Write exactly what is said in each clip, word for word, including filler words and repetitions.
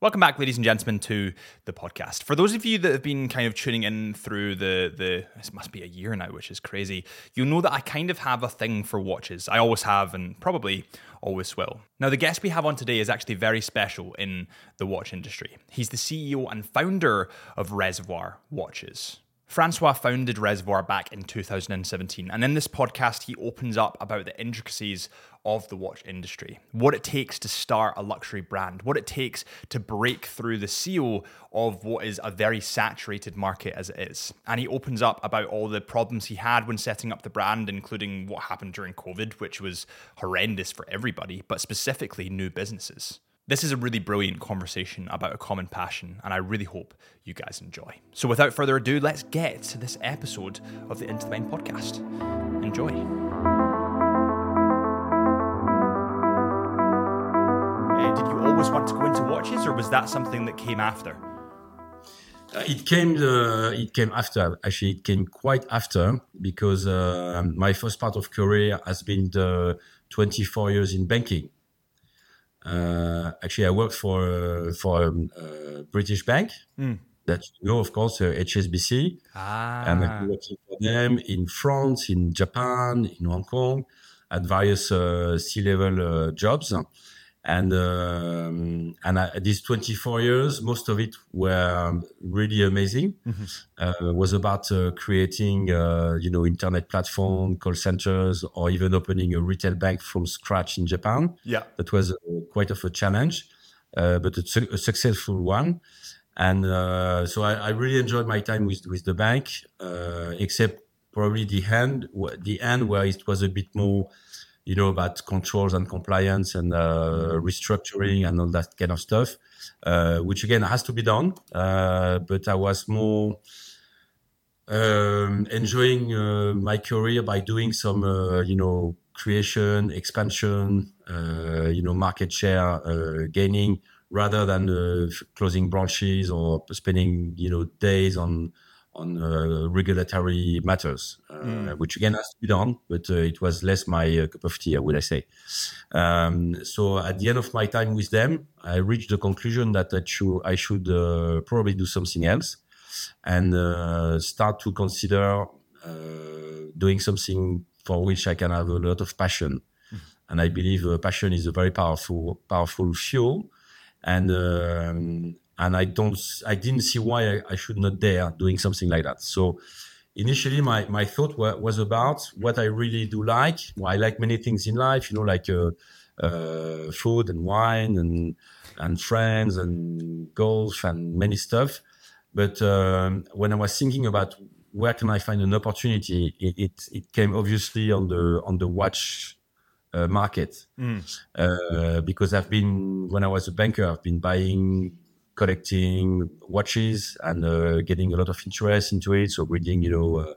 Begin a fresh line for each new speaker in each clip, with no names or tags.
Welcome back, ladies and gentlemen, to the podcast. For those of you that have been kind of tuning in through the, the this must be a year now, which is crazy, you'll know that I kind of have a thing for watches. I always have and probably always will. Now, the guest we have on today is actually very special in the watch industry. He's the C E O and founder of Reservoir Watches. Francois founded Reservoir back in two thousand seventeen, and in this podcast, he opens up about the intricacies of the watch industry, what it takes to start a luxury brand, what it takes to break through the seal of what is a very saturated market as it is. And he opens up about all the problems he had when setting up the brand, including what happened during COVID, which was horrendous for everybody, but specifically new businesses. This is a really brilliant conversation about a common passion, and I really hope you guys enjoy. So without further ado, let's get to this episode of the Into the Mind podcast. Enjoy. Uh, did you always want to go into watches, or was that something that came after?
Uh, it came uh, it came after. Actually, it came quite after, because uh, my first part of career has been the twenty-four years in banking. Uh, actually, I worked for uh, for um, a British bank mm. that you know, of course, uh, H S B C.
Ah.
And I've been working for them in France, in Japan, in Hong Kong, at various uh, C-level uh, jobs. And um, and I, these twenty-four years, most of it were really amazing. Mm-hmm. Uh, was about uh, creating, uh, you know, internet platform, call centers, or even opening a retail bank from scratch in Japan.
Yeah,
that was uh, quite of a challenge, uh, but it's a, a successful one. And uh, so I, I really enjoyed my time with with the bank, uh, except probably the end, the end where it was a bit more, you know, about controls and compliance and uh, restructuring and all that kind of stuff, uh, which again has to be done. Uh, but I was more um, enjoying uh, my career by doing some, uh, you know, creation, expansion, uh, you know, market share uh, gaining, rather than uh, closing branches or spending, you know, days on on uh, regulatory matters, uh, mm. which again has to be done, but uh, it was less my uh, cup of tea, would I say. Um, so at the end of my time with them, I reached the conclusion that I should, I should uh, probably do something else and uh, start to consider uh, doing something for which I can have a lot of passion. Mm. And I believe uh, passion is a very powerful, powerful fuel. And um, And I don't, I didn't see why I, I should not dare doing something like that. So initially my, my thought wa- was about what I really do like. Well, I like many things in life, you know, like uh, uh, food and wine and, and friends and golf and many stuff. But um, when I was thinking about where can I find an opportunity, it, it, it came obviously on the, on the watch uh, market. Mm. Uh, because I've been, when I was a banker, I've been buying, collecting watches and uh, getting a lot of interest into it. So reading, you know, uh,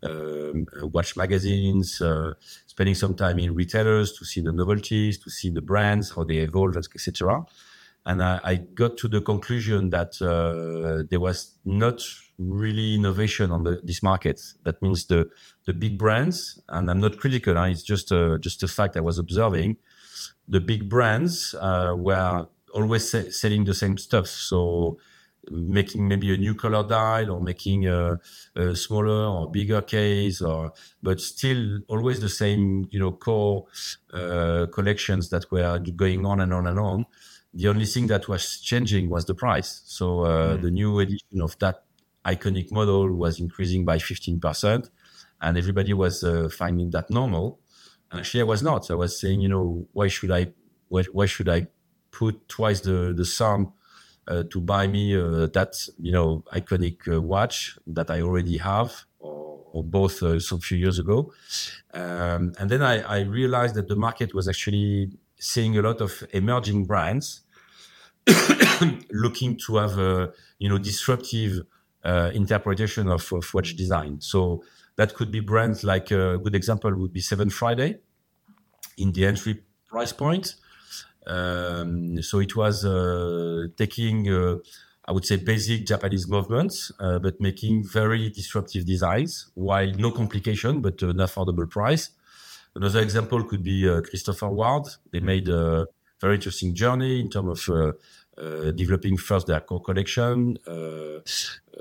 uh, watch magazines, uh, spending some time in retailers to see the novelties, to see the brands, how they evolve, et cetera. And I, I got to the conclusion that uh, there was not really innovation on the, this market. That means the the big brands, and I'm not critical, huh? It's just a, just a fact I was observing. The big brands uh, were always se- selling the same stuff. So making maybe a new color dial or making a, a smaller or bigger case, or but still always the same, you know, core uh, collections that were going on and on and on. The only thing that was changing was the price. So uh, mm. the new edition of that iconic model was increasing by fifteen percent, and everybody was uh, finding that normal. And actually, I was not. I was saying, you know, why should I? Why, why should I put twice the the sum uh, to buy me uh, that, you know, iconic uh, watch that I already have, or, or both uh, some few years ago. Um, and then I, I realized that the market was actually seeing a lot of emerging brands looking to have a, you know, disruptive uh, interpretation of, of watch design. So that could be brands like uh, a good example would be Seven Friday in the entry price point. Um, so it was uh, taking, uh, I would say, basic Japanese movements, uh, but making very disruptive designs, while no complication, but an affordable price. Another example could be uh, Christopher Ward. They made a very interesting journey in terms of uh, uh, developing first their core collection uh, uh,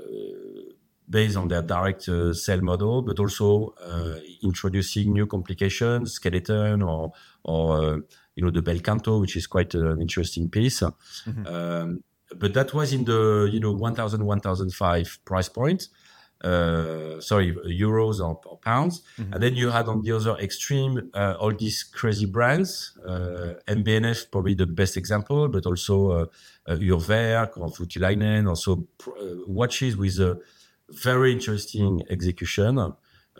based on their direct uh, sale model, but also uh, introducing new complications, skeleton or or uh, you know the bel canto, which is quite an interesting piece. Mm-hmm. Um, but that was in the you know one thousand, one thousand five price point. Uh, sorry, euros or, or pounds. Mm-hmm. And then you had on the other extreme uh, all these crazy brands. Uh, M B N F probably the best example, but also uh, uh, Urwerk or Voutilainen, also uh, watches with a very interesting execution. Uh,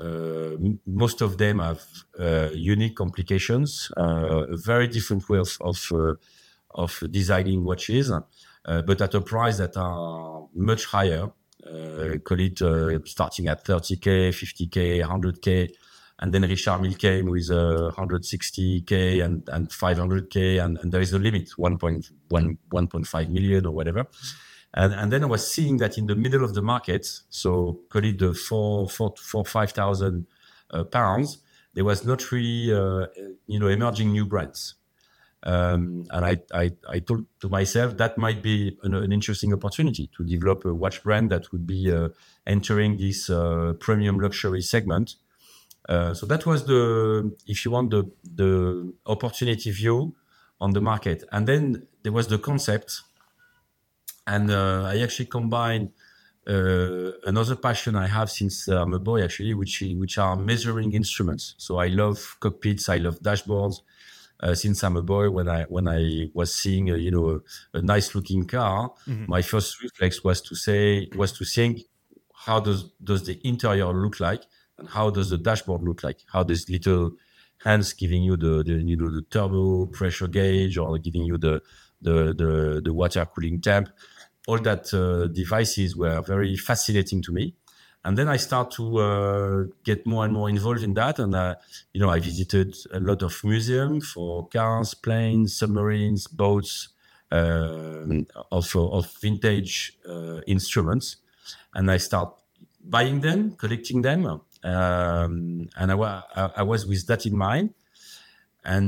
m- most of them have uh, unique complications, uh, a very different way of of, uh, of designing watches, uh, but at a price that are much higher. Uh, call it uh, starting at thirty K, fifty K, one hundred K, and then Richard Mille came with uh, one hundred sixty K and, and five hundred K, and, and there is a limit, one point one, one point five million or whatever. And, and then I was seeing that in the middle of the market, so call it the four, four, four, five thousand uh, pounds, there was not really, uh, you know, emerging new brands. Um, and I, I, I told to myself that might be an, an interesting opportunity to develop a watch brand that would be uh, entering this uh, premium luxury segment. Uh, so that was the, if you want, the the opportunity view on the market. And then there was the concept, and uh, I actually combined uh, another passion I have since I'm a boy, actually, which which are measuring instruments. So I love cockpits, I love dashboards. Uh, since I'm a boy, when I when I was seeing a, you know a, a nice looking car, mm-hmm. my first reflex was to say was to think, how does does the interior look like, and how does the dashboard look like? How does little hands giving you the, the you know the turbo pressure gauge, or giving you the the the, the water cooling temp? All that uh, devices were very fascinating to me. And then I start to uh, get more and more involved in that. And, uh, you know, I visited a lot of museums for cars, planes, submarines, boats, uh, also of vintage uh, instruments. And I start buying them, collecting them. Um, and I, wa- I was with that in mind. And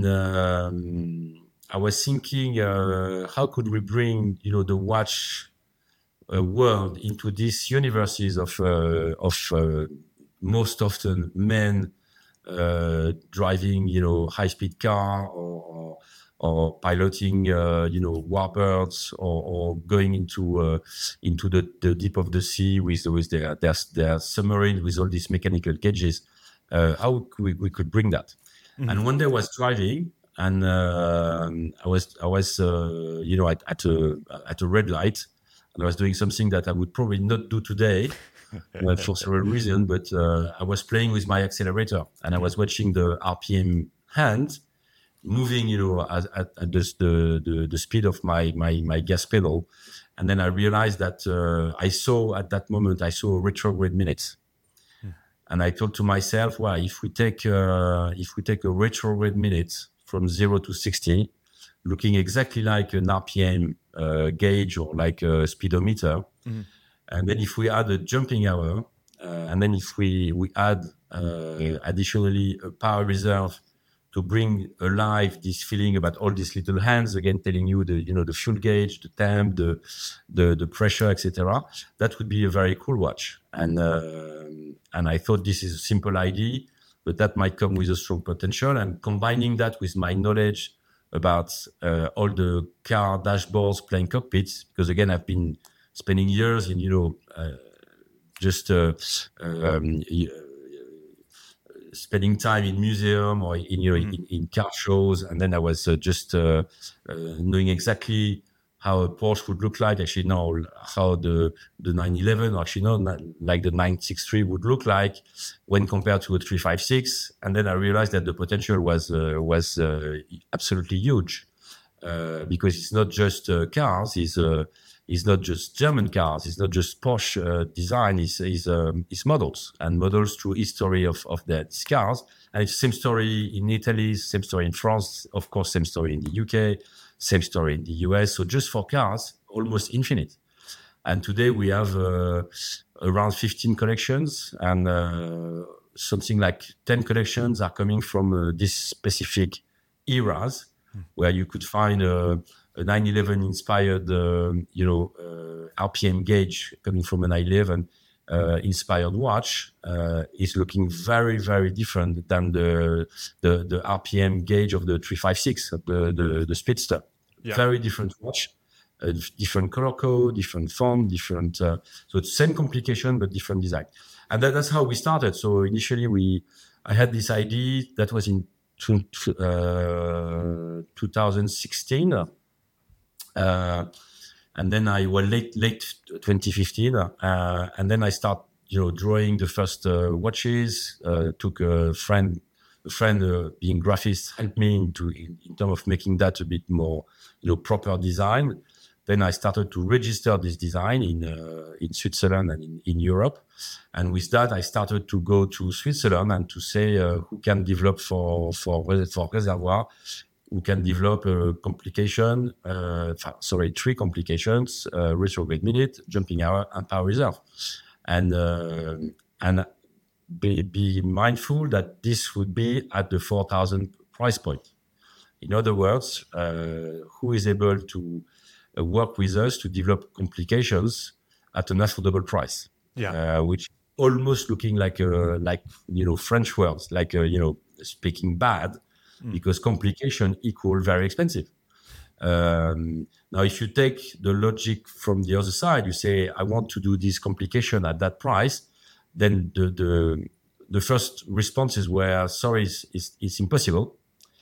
um, I was thinking, uh, how could we bring, you know, the watch a world into these universes of uh, of uh, most often men uh, driving, you know, high speed car, or or, or piloting, uh, you know, warbirds, or, or going into uh, into the, the deep of the sea with with their their, their submarine with all these mechanical gauges. Uh, how could we, we could bring that? Mm-hmm. And one day I was driving, and uh, I was I was uh, you know at, at a at a red light. And I was doing something that I would probably not do today uh, for several reasons, but uh, I was playing with my accelerator, and I was watching the R P M hand moving, you know, at, at, at the, the, the speed of my, my, my gas pedal. And then I realized that uh, I saw at that moment, I saw retrograde minutes. Hmm. And I thought to myself, well, if we take, uh, if we take a retrograde minute from zero to sixty, looking exactly like an R P M uh, gauge or like a speedometer. Mm-hmm. And then if we add a jumping hour, uh, and then if we, we add uh, additionally a power reserve to bring alive this feeling about all these little hands, again, telling you the, you know, the fuel gauge, the temp, the, the, the pressure, et cetera, that would be a very cool watch. And, uh, and I thought this is a simple idea, but that might come with a strong potential. And combining that with my knowledge about uh, all the car dashboards, plane cockpits, because again, I've been spending years in, you know, uh, just uh, um, uh, spending time in museum or in, you know, mm-hmm. in, in car shows. And then I was uh, just uh, uh, knowing exactly how a Porsche would look like, actually now how the, the nine eleven, or actually not like the nine sixty-three would look like when compared to a three fifty-six. And then I realized that the potential was uh, was uh, absolutely huge, uh, because it's not just uh, cars, it's, uh, it's not just German cars, it's not just Porsche uh, design, it's, it's, um, it's models and models through history of, of the, these cars. And it's same story in Italy, same story in France, of course, same story in the U K, same story in the U S. So just for cars, almost infinite. And today we have uh, around fifteen collections, and uh, something like ten collections are coming from uh, these specific eras, hmm. where you could find a, a nine eleven inspired, uh, you know, uh, R P M gauge coming from a nine eleven uh, inspired watch uh, is looking very, very different than the the, the R P M gauge of the three fifty-six, the, the, the Speedster. Yeah. Very different watch, uh, different color code, different font, different. Uh, so it's same complication but different design, and that, that's how we started. So initially, we I had this idea that was in two, uh, two thousand sixteen. Uh, and then I well late late twenty fifteen, uh, and then I start you know drawing the first uh, watches. Uh, took a friend, a friend uh, being graphist, helped me into in, in terms of making that a bit more you know proper design. Then I started to register this design in uh, in Switzerland and in, in Europe, and with that I started to go to Switzerland and to say uh, who can develop for for for Reservoir. Who can develop a complication, uh, sorry, three complications, uh, retrograde minute, jumping hour, and power reserve. And uh, and be, be mindful that this would be at the four thousand price point. In other words, uh, who is able to uh, work with us to develop complications at an affordable price? Yeah. Uh, which almost looking like, a, like you know, French words, like, a, you know, speaking bad, because complication equal very expensive. Um, now, if you take the logic from the other side, you say, I want to do this complication at that price, then the the, the first responses were, sorry, it's, it's, it's impossible.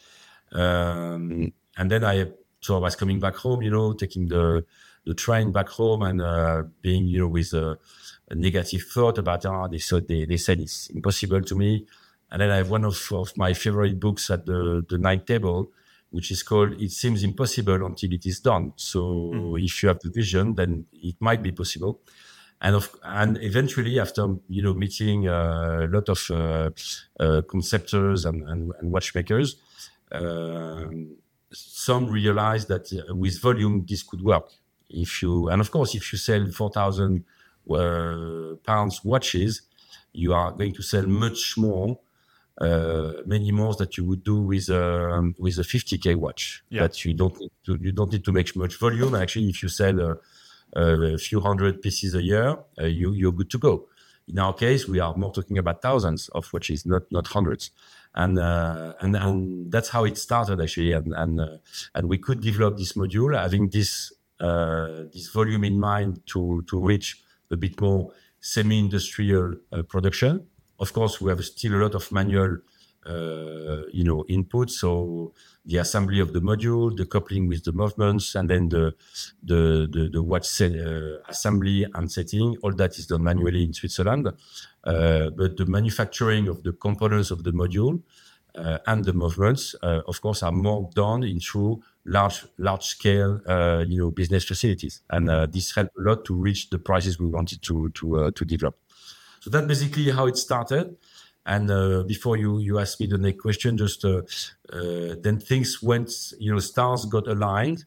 Um, and then I, so I was coming back home, you know, taking the, the train back home and uh, being, you know, with a, a negative thought about, ah, oh, they, so they, they said it's impossible to me. And then I have one of, of my favorite books at the, the night table, which is called It Seems Impossible Until It Is Done. So mm. if you have the vision, then it might be possible. And of, and eventually, after you know meeting uh, a lot of uh, uh, conceptors and, and, and watchmakers, uh, some realized that uh, with volume, this could work. If you And of course, if you sell four thousand uh, pounds watches, you are going to sell much more Uh, many more that you would do with a um, with a fifty K watch. Yeah. That you don't need to, you don't need to make much volume. Actually, if you sell uh, uh, a few hundred pieces a year, uh, you you're good to go. In our case, we are more talking about thousands of watches, not not hundreds, and uh, and and that's how it started actually. And and uh, and we could develop this module having this uh, this volume in mind to to reach a bit more semi-industrial uh, production. Of course, we have still a lot of manual, uh, you know, input. So the assembly of the module, the coupling with the movements, and then the the the, the watch set, uh, assembly and setting. All that is done manually in Switzerland. Uh, but the manufacturing of the components of the module uh, and the movements, uh, of course, are more done in through large large scale, uh, you know, business facilities. And uh, this helped a lot to reach the prices we wanted to to uh, to develop. So that's basically how it started. And uh, before you you ask me the next question, just uh, uh, then things went, you know, stars got aligned.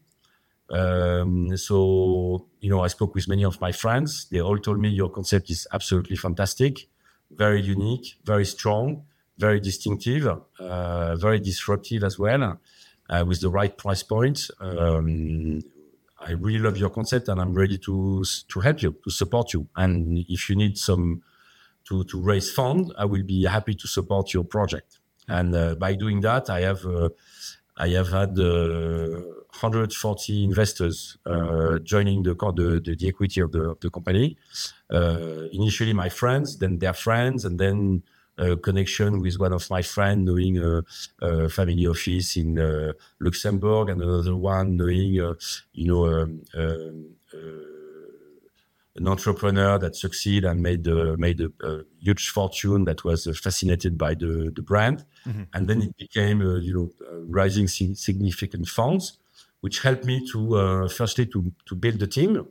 Um, so, you know, I spoke with many of my friends. They all told me your concept is absolutely fantastic, very unique, very strong, very distinctive, uh, very disruptive as well, uh, with the right price point. Um, I really love your concept and I'm ready to to help you, to support you. And if you need some To, to raise funds, I will be happy to support your project. And uh, by doing that, I have uh, I have had uh, one hundred forty investors uh, joining the, the the equity of the, of the company. Uh, initially, my friends, then their friends, and then a connection with one of my friends knowing a, a family office in uh, Luxembourg, and another one knowing, uh, you know, um, um, uh, an entrepreneur that succeeded and made uh, made a, a huge fortune that was uh, fascinated by the, the brand. Mm-hmm. And then it became, uh, you know, uh, rising sig- significant funds, which helped me to, uh, firstly, to, to build the team.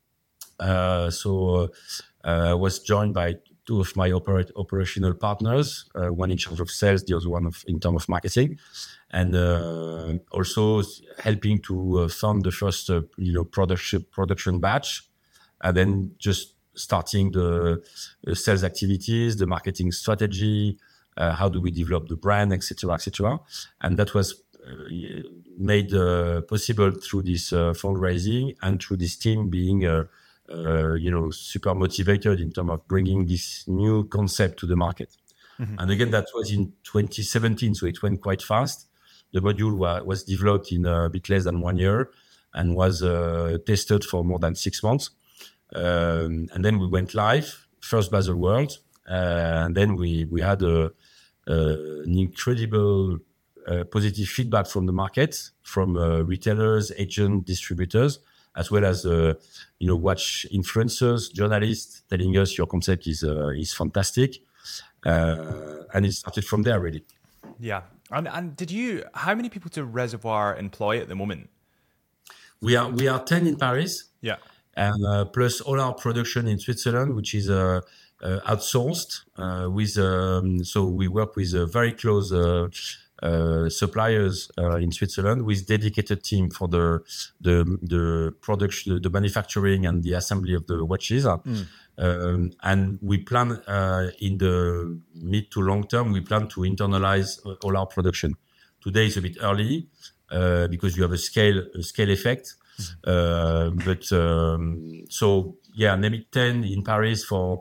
Uh, so uh, I was joined by two of my operate, operational partners, uh, one in charge of sales, the other one of, in terms of marketing. And uh, also helping to uh, fund the first, uh, you know, production, production batch. And then just starting the, the sales activities, the marketing strategy, uh, how do we develop the brand, et cetera, et cetera. And that was made uh, possible through this uh, fundraising and through this team being, uh, uh, you know, super motivated in terms of bringing this new concept to the market. Mm-hmm. And again, that was in twenty seventeen, so it went quite fast. The module wa- was developed in a bit less than one year and was uh, tested for more than six months. Um, and then we went live, first Baselworld, uh, and then we we had a, uh, an incredible uh, positive feedback from the market, from uh, retailers, agents, distributors, as well as uh, you know watch influencers, journalists telling us your concept is uh, is fantastic, uh, and it started from there really.
Yeah, and and did you? How many people do Reservoir employ at the moment?
We are we are ten in Paris.
Yeah.
And uh, plus all our production in Switzerland, which is uh, uh, outsourced uh, with. Um, so we work with uh, very close uh, uh, suppliers uh, in Switzerland with dedicated team for the the the production, the manufacturing, and the assembly of the watches. Mm. Um, and we plan uh, in the mid to long term, we plan to internalize all our production. Today is a bit early uh, because you have a scale a scale effect. Uh, but um, so yeah, maybe ten in Paris for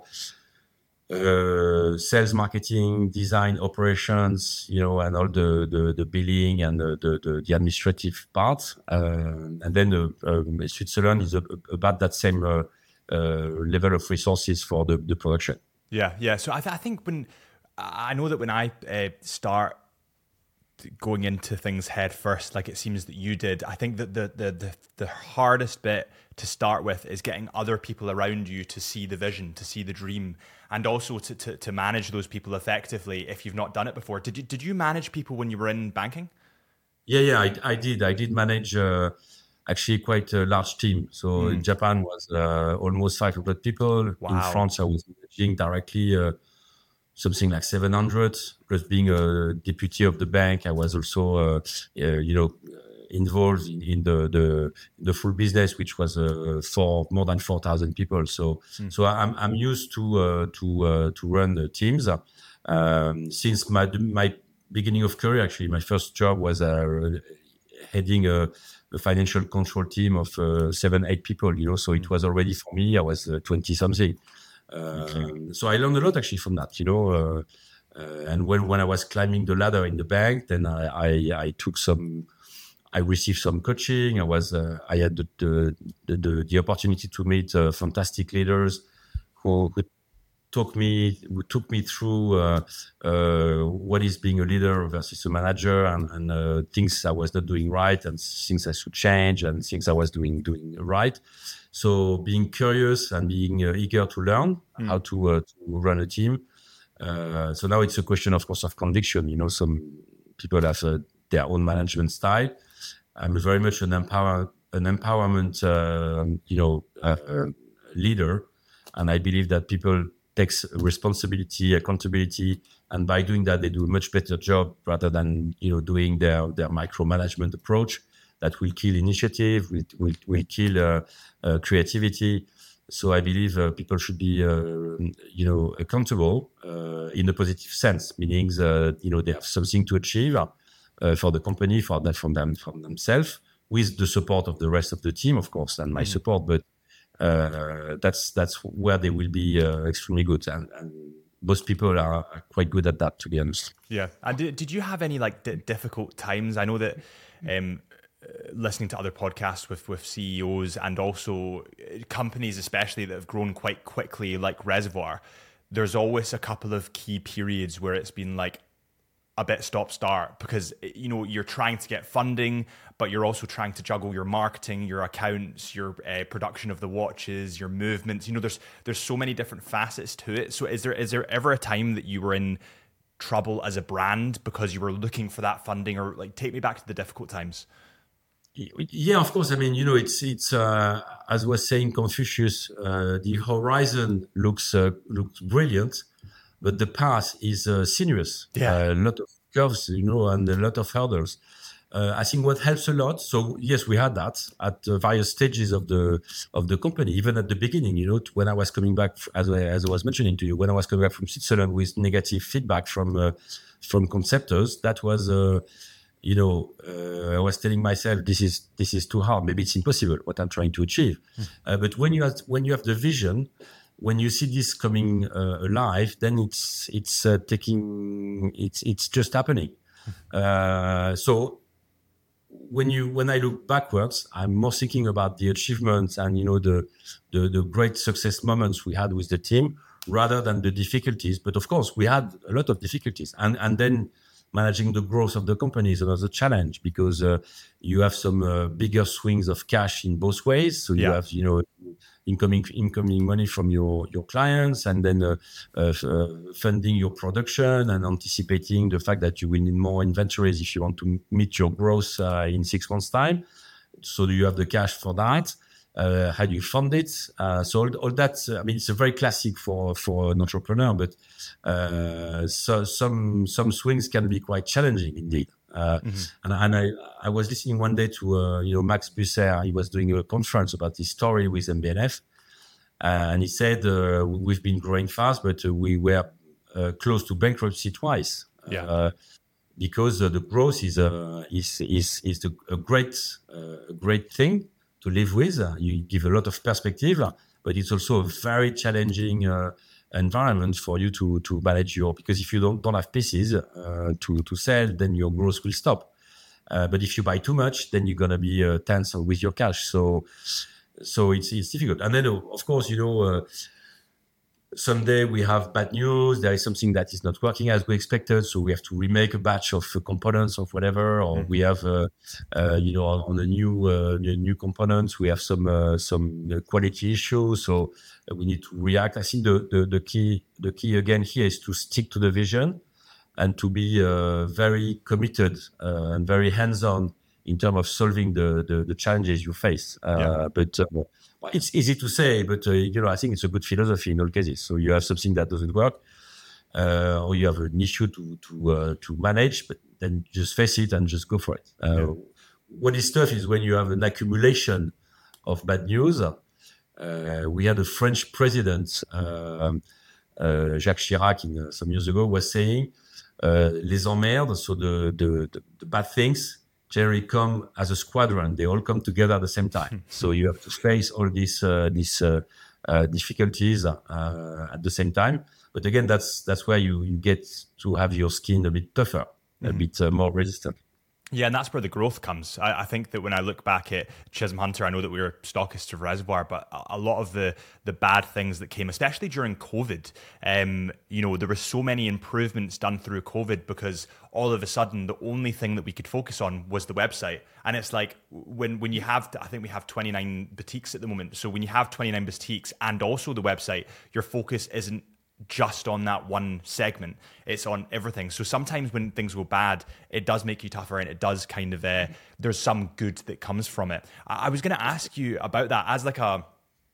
uh, sales, marketing, design, operations, you know, and all the the, the billing and the, the the administrative part. Uh, and then uh, um, Switzerland is a, a, about that same uh, uh, level of resources for the, the production.
Yeah, yeah. So I, th- I think when I know that when I uh, start going into things head first, like it seems that you did, I think that the, the the the hardest bit to start with is getting other people around you to see the vision, to see the dream, and also to to, to manage those people effectively if you've not done it before. Did you did you manage people when you were in banking?
Yeah, yeah, I, I did. I did manage uh, actually quite a large team. So mm. in Japan was uh, almost five hundred people. Wow. In France, I was managing directly Uh, something like seven hundred. Plus being a deputy of the bank, I was also, uh, uh, you know, involved in, in the, the the full business, which was uh, for more than four thousand people. So, mm. so I'm I'm used to uh, to uh, to run the teams. Um, since my my beginning of career, actually, my first job was uh, heading a, a financial control team of uh, seven eight people. You know, so it was already for me. I was uh, twenty something. Uh, so I learned a lot actually from that, you know. Uh, uh, and when, when I was climbing the ladder in the bank, then I, I, I took some, I received some coaching. I was, uh, I had the the, the the opportunity to meet uh, fantastic leaders who, who took me who took me through uh, uh, what is being a leader versus a manager, and, and uh, things I was not doing right, and things I should change, and things I was doing doing right. So being curious and being uh, eager to learn mm. how to, uh, to run a team. Uh, so now it's a question, of course, of conviction. You know, some people have uh, their own management style. I'm very much an empower an empowerment, uh, you know, uh, uh, leader, and I believe that people takes responsibility, accountability, and by doing that, they do a much better job rather than you know doing their their micromanagement approach. That will kill initiative, will will, will kill uh, uh, creativity. So I believe uh, people should be, uh, you know, accountable uh, in a positive sense, meaning that you know they have something to achieve uh, for the company, for that from them from themselves, with the support of the rest of the team, of course, and my mm-hmm. support. But uh, that's that's where they will be uh, extremely good, and, and most people are, are quite good at that, to be honest.
Yeah. And did, did you have any like d- difficult times? I know that. Um, listening to other podcasts with, with C E Os and also companies especially that have grown quite quickly like Reservoir, there's always a couple of key periods where it's been like a bit stop-start because, you know, you're trying to get funding, but you're also trying to juggle your marketing, your accounts, your uh, production of the watches, your movements. You know, there's there's so many different facets to it. So is there is there ever a time that you were in trouble as a brand because you were looking for that funding, or like take me back to the difficult times?
Yeah, of course. I mean, you know, it's it's uh, as was saying Confucius, uh, the horizon looks uh, looks brilliant, but the path is uh, sinuous.
Yeah,
uh, a lot of curves, you know, and a lot of hurdles. Uh, I think what helps a lot. So yes, we had that at uh, various stages of the of the company, even at the beginning. You know, when I was coming back, as I, as I was mentioning to you, when I was coming back from Switzerland with negative feedback from uh, from conceptors, that was. Uh, you know, uh, I was telling myself, this is this is too hard. Maybe it's impossible what I'm trying to achieve. Mm. Uh, but when you have when you have the vision, when you see this coming uh, alive, then it's it's uh, taking it's it's just happening. Uh, so when you when I look backwards, I'm more thinking about the achievements and you know the the, the great success moments we had with the team rather than the difficulties. But of course, we had a lot of difficulties, and and then. Managing the growth of the company is another challenge because uh, you have some uh, bigger swings of cash in both ways. So you yeah. have, you know, incoming incoming money from your, your clients, and then uh, uh, uh, funding your production and anticipating the fact that you will need more inventories if you want to meet your growth uh, in six months' time. So do you have the cash for that? Uh, how do you fund it? Uh, so all, all that, uh, I mean, it's a very classic for, for an entrepreneur, but uh, so some some swings can be quite challenging indeed. Uh, mm-hmm. And, and I, I was listening one day to uh, you know Max Busser. He was doing a conference about his story with M B N F, uh, and he said uh, we've been growing fast, but uh, we were uh, close to bankruptcy twice.
Yeah.
Uh, because uh, the growth is a is is is the, a great uh, great thing to live with. Uh, you give a lot of perspective, uh, but it's also a very challenging uh, environment for you to to manage your, because if you don't don't have pieces uh, to to sell, then your growth will stop. Uh, but if you buy too much, then you're gonna be uh, tense with your cash. So so it's it's difficult. And then of course, you know. Uh, Someday we have bad news. There is something that is not working as we expected, so we have to remake a batch of uh, components of whatever. Or mm-hmm. we have, uh, uh, you know, on the new uh, new components, we have some uh, some quality issues, so we need to react. I think the, the the key the key again here is to stick to the vision and to be uh, very committed uh, and very hands-on in terms of solving the the, the challenges you face. Uh, yeah. But uh, it's easy to say, but uh, you know, I think it's a good philosophy in all cases. So you have something that doesn't work, uh, or you have an issue to to uh, to manage, but then just face it and just go for it. Uh, yeah. What is tough is when you have an accumulation of bad news. Uh, we had a French president, uh, uh, Jacques Chirac, in, uh, some years ago, was saying, uh, "Les emmerdes," so the the, the, the bad things, generally come as a squadron. They all come together at the same time. So you have to face all these uh, these uh, uh, difficulties uh, at the same time. But again, that's that's where you, you get to have your skin a bit tougher, mm-hmm. a bit uh, more resistant.
Yeah, and that's where the growth comes. I, I think that when I look back at Chisholm Hunter, I know that we were stockists of Reservoir, but a, a lot of the the bad things that came, especially during COVID, um, you know, there were so many improvements done through COVID because all of a sudden the only thing that we could focus on was the website. And it's like when when you have, I think we have twenty-nine boutiques at the moment. So when you have twenty-nine boutiques and also the website, your focus isn't just on that one segment, it's on everything. So sometimes when things go bad, it does make you tougher, and it does kind of uh, there's some good that comes from it. I, I was going to ask you about that as like a,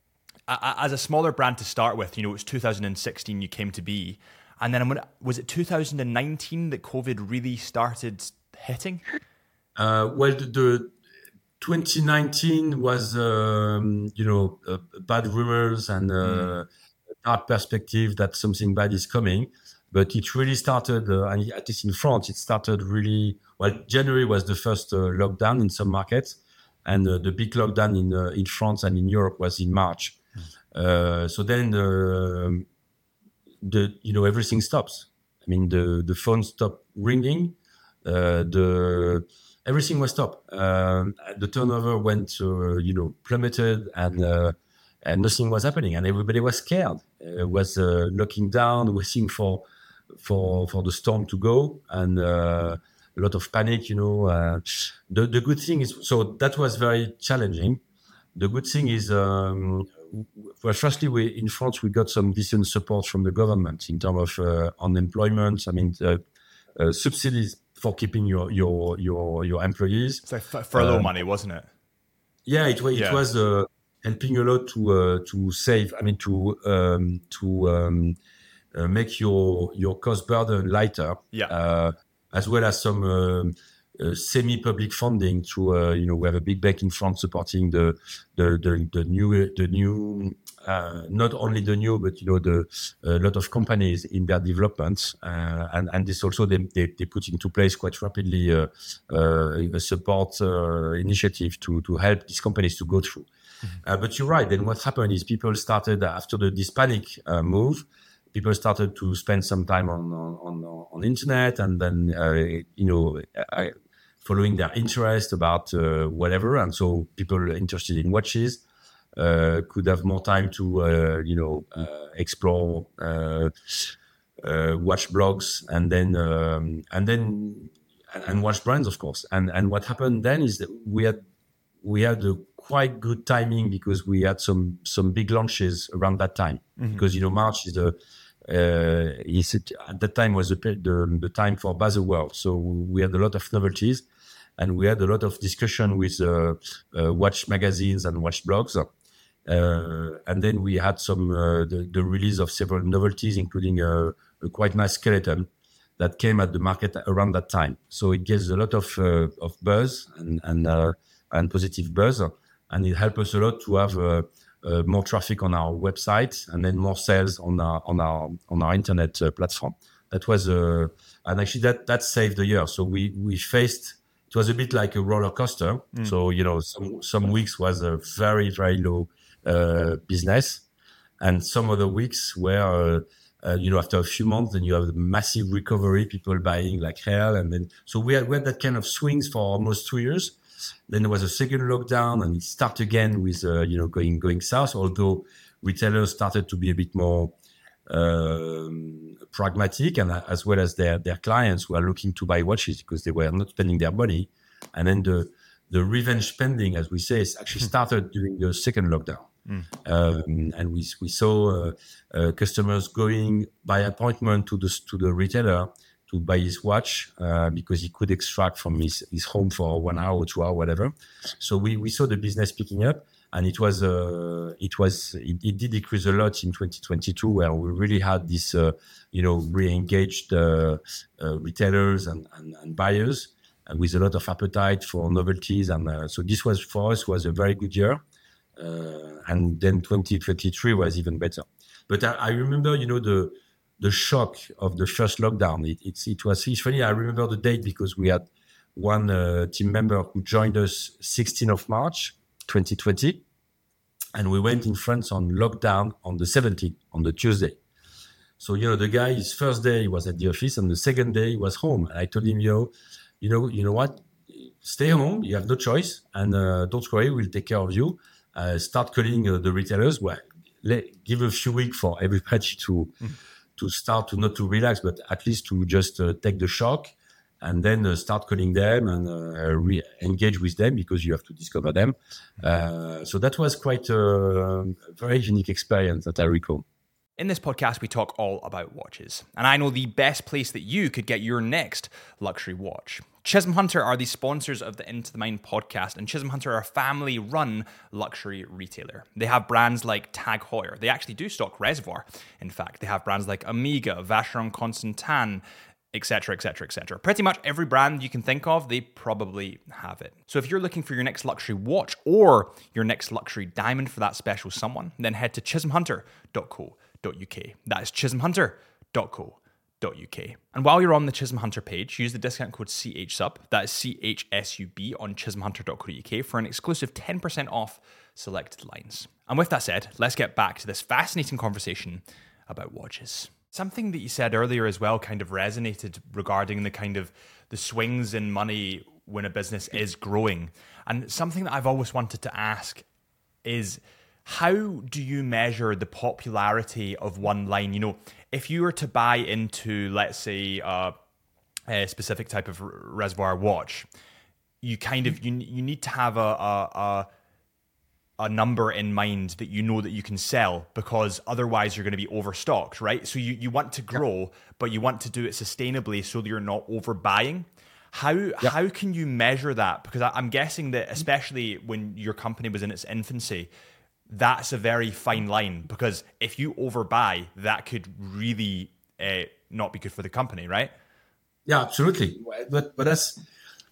a as a smaller brand to start with. You know, it was two thousand sixteen you came to be, and then I'm gonna, was it two thousand nineteen that COVID really started hitting?
Uh, well, the, the twenty nineteen was um, you know uh, bad rumors and. Uh, mm. Dark perspective that something bad is coming, but it really started, uh, and at least in France, it started really well. January was the first uh, lockdown in some markets, and uh, the big lockdown in uh, in France and in Europe was in March. Mm. Uh, so then uh, the you know everything stops. I mean the the phone stopped ringing, uh, the everything was stopped. Uh, the turnover went uh, you know plummeted, and. Uh, And nothing was happening, and everybody was scared. Uh, was uh, locking down, waiting for for for the storm to go, and uh, a lot of panic. You know, uh, the the good thing is, so that was very challenging. The good thing is, um, well, firstly, we in France we got some decent support from the government in terms of uh, unemployment. I mean, uh, uh, subsidies for keeping your your your your employees.
It's like furlough um, money, wasn't it?
Yeah, it, it yeah. was. Uh, helping a lot to uh, to save. I mean to um, to um, uh, make your your cost burden lighter.
Yeah.
Uh, as well as some uh, uh, semi-public funding through, uh, you know, we have a big bank in France supporting the the the, the new the new uh, not only the new but you know the a lot of companies in their development, uh, and and this also they, they they put into place quite rapidly uh, uh, a support uh, initiative to to help these companies to go through. Mm-hmm. Uh, but you're right. Then what happened is people started after the this panic uh, move. People started to spend some time on on on, on internet, and then uh, you know uh, following their interest about uh, whatever. And so people interested in watches uh, could have more time to uh, you know uh, explore uh, uh, watch blogs, and then um, and then and watch brands, of course. And and what happened then is that we had we had a quite good timing because we had some some big launches around that time. Mm-hmm. Because you know March is the Uh, is it, at that time was the, the the time for Baselworld, so we had a lot of novelties, and we had a lot of discussion with uh, uh, watch magazines and watch blogs, uh, and then we had some uh, the, the release of several novelties, including a, a quite nice skeleton that came at the market around that time. So it gives a lot of uh, of buzz and and uh, and positive buzz, and it helped us a lot to have. Uh, Uh, more traffic on our website, and then more sales on our on our on our internet uh, platform. That was uh, and actually that that saved the year. So we we faced it was a bit like a roller coaster. Mm. So you know some some weeks was a very very low uh, business, and some other weeks where uh, uh, you know after a few months then you have a massive recovery, people buying like hell, and then so we had, we had that kind of swings for almost two years. Then there was a second lockdown, and it started again with uh, you know going going south. Although retailers started to be a bit more um, pragmatic, and uh, as well as their their clients who are looking to buy watches because they were not spending their money. And then the the revenge spending, as we say, actually started during the second lockdown. Mm. Um, and we we saw uh, uh, customers going by appointment to the to the retailer to buy his watch uh, because he could extract from his, his home for one hour or two hour, whatever. So we, we saw the business picking up, and it was uh, it was it, it did decrease a lot in twenty twenty-two, where we really had this uh, you know re-engaged uh, uh, retailers and, and, and buyers uh, with a lot of appetite for novelties, and uh, so this was for us was a very good year, uh, and then twenty twenty-three was even better. But I, I remember you know the. The shock of the first lockdown. It, it, it was it's funny. I remember the date because we had one uh, team member who joined us sixteenth of March, twenty twenty, and we went in France on lockdown on the seventeenth, on the Tuesday. So you know, the guy, his first day he was at the office, and the second day he was home. And I told him, you know, you know, you know what? Stay home. You have no choice, and uh, don't worry, we'll take care of you. Uh, start calling uh, the retailers. Well, let, give a few weeks for everybody to. Mm. to start to not to relax, but at least to just uh, take the shock, and then uh, start calling them and uh, re- engage with them because you have to discover them. Uh, so that was quite a very unique experience that I recall.
In this podcast, we talk all about watches, and I know the best place that you could get your next luxury watch. Chisholm Hunter are the sponsors of the Into the Mind podcast, and Chisholm Hunter are a family-run luxury retailer. They have brands like Tag Heuer. They actually do stock Reservoir, in fact. They have brands like Omega, Vacheron Constantin, et cetera, et cetera, et cetera. Pretty much every brand you can think of, they probably have it. So if you're looking for your next luxury watch or your next luxury diamond for that special someone, then head to chisholm hunter dot co dot uk. That is chisholm hunter dot co dot uk. And while you're on the Chisholm Hunter page, use the discount code C H S U B, that is C H S U B, on chisholm hunter dot co dot uk for an exclusive ten percent off selected lines. And with that said, let's get back to this fascinating conversation about watches. Something that you said earlier as well kind of resonated regarding the kind of the swings in money when a business is growing. And something that I've always wanted to ask is, how do you measure the popularity of one line? You know, if you were to buy into, let's say, uh, a specific type of Reservoir watch, you kind of, you you need to have a, a, a a number in mind that you know that you can sell, because otherwise you're going to be overstocked, right? So you, you want to grow, yeah. but you want to do it sustainably so that you're not overbuying. How yeah. how can you measure that? Because I, I'm guessing that especially when your company was in its infancy, that's a very fine line, because if you overbuy, that could really uh, not be good for the company, right?
Yeah, absolutely. But but that's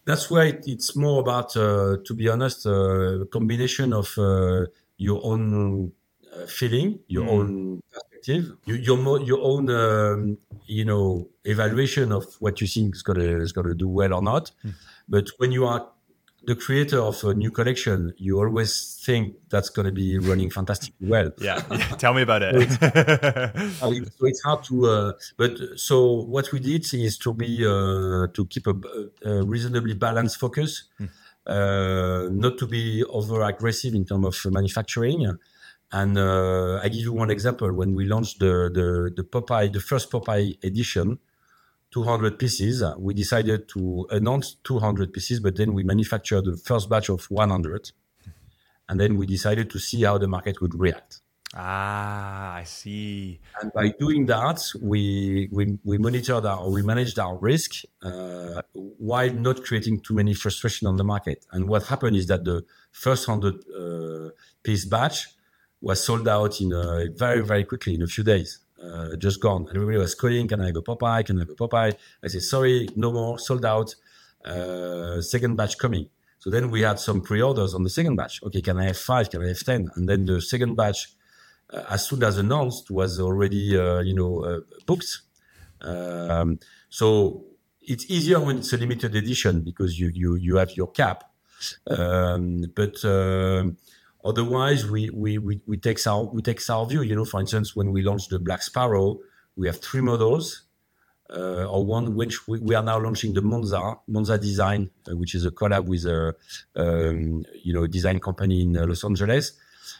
That's why it, it's more about, uh, to be honest, uh, a combination of uh, your own uh, feeling, your
Mm.
own perspective, your your, mo- your own, um, you know, evaluation of what you think is gonna is gonna do well or not.
Mm.
But when you are the creator of a new collection, you always think that's gonna be running fantastically well.
Yeah, yeah. Tell me about it.
So it's, uh, it- so it's hard to. Uh, but so what we did is to be uh, to keep a, a reasonably balanced focus,
Mm.
uh, not to be over aggressive in terms of manufacturing. And uh, I give you one example. When we launched the the, the Popeye, the first Popeye edition, two hundred pieces, we decided to announce two hundred pieces, but then we manufactured the first batch of one hundred, and then we decided to see how the market would react.
Ah, I see.
And by doing that, we we, we monitored our, we managed our risk uh, while not creating too many frustration on the market. And what happened is that the first hundred uh, piece batch was sold out in a, very very quickly in a few days, uh, just gone. And everybody was calling, "Can I have a Popeye? Can I have a Popeye?" I said, "Sorry, no more, sold out. Uh, second batch coming." So then we had some pre-orders on the second batch. Okay, can I have five? Can I have ten? And then the second batch, Uh, as soon as announced, was already uh, you know uh, booked. Um, so it's easier when it's a limited edition because you you you have your cap. Um, but uh, otherwise, we we we we take our we take our view. You know, for instance, when we launched the Black Sparrow, we have three models. Uh, or one which we, we are now launching the Monza Monza Design, uh, which is a collab with a um, you know design company in uh, Los Angeles.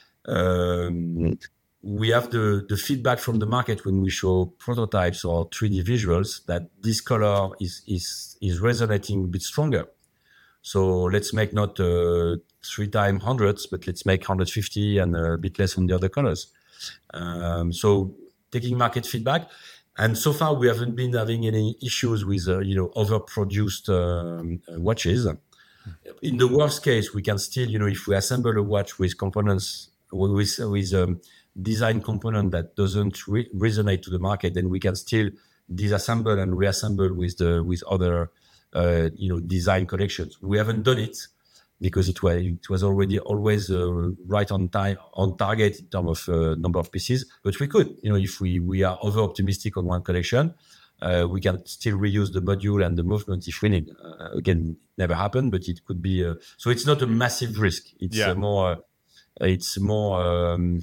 Um, we have the, the feedback from the market when we show prototypes or three D visuals that this color is is is resonating a bit stronger. So let's make not uh, three times hundreds, but let's make one hundred fifty and a bit less on the other colors. Um, so taking market feedback, and so far we haven't been having any issues with uh, you know overproduced um, watches. In the worst case, we can still you know if we assemble a watch with components with with um, design component that doesn't re- resonate to the market, then we can still disassemble and reassemble with the with other uh, you know design collections. We haven't done it because it was it was already always uh, right on time on target in terms of uh, number of pieces. But we could, you know, if we we are over optimistic on one collection, uh, we can still reuse the module and the movement if we need. Uh, again, never happened, but it could be. Uh, so it's not a massive risk. It's
Yeah.
uh, more. Uh, it's more. Um,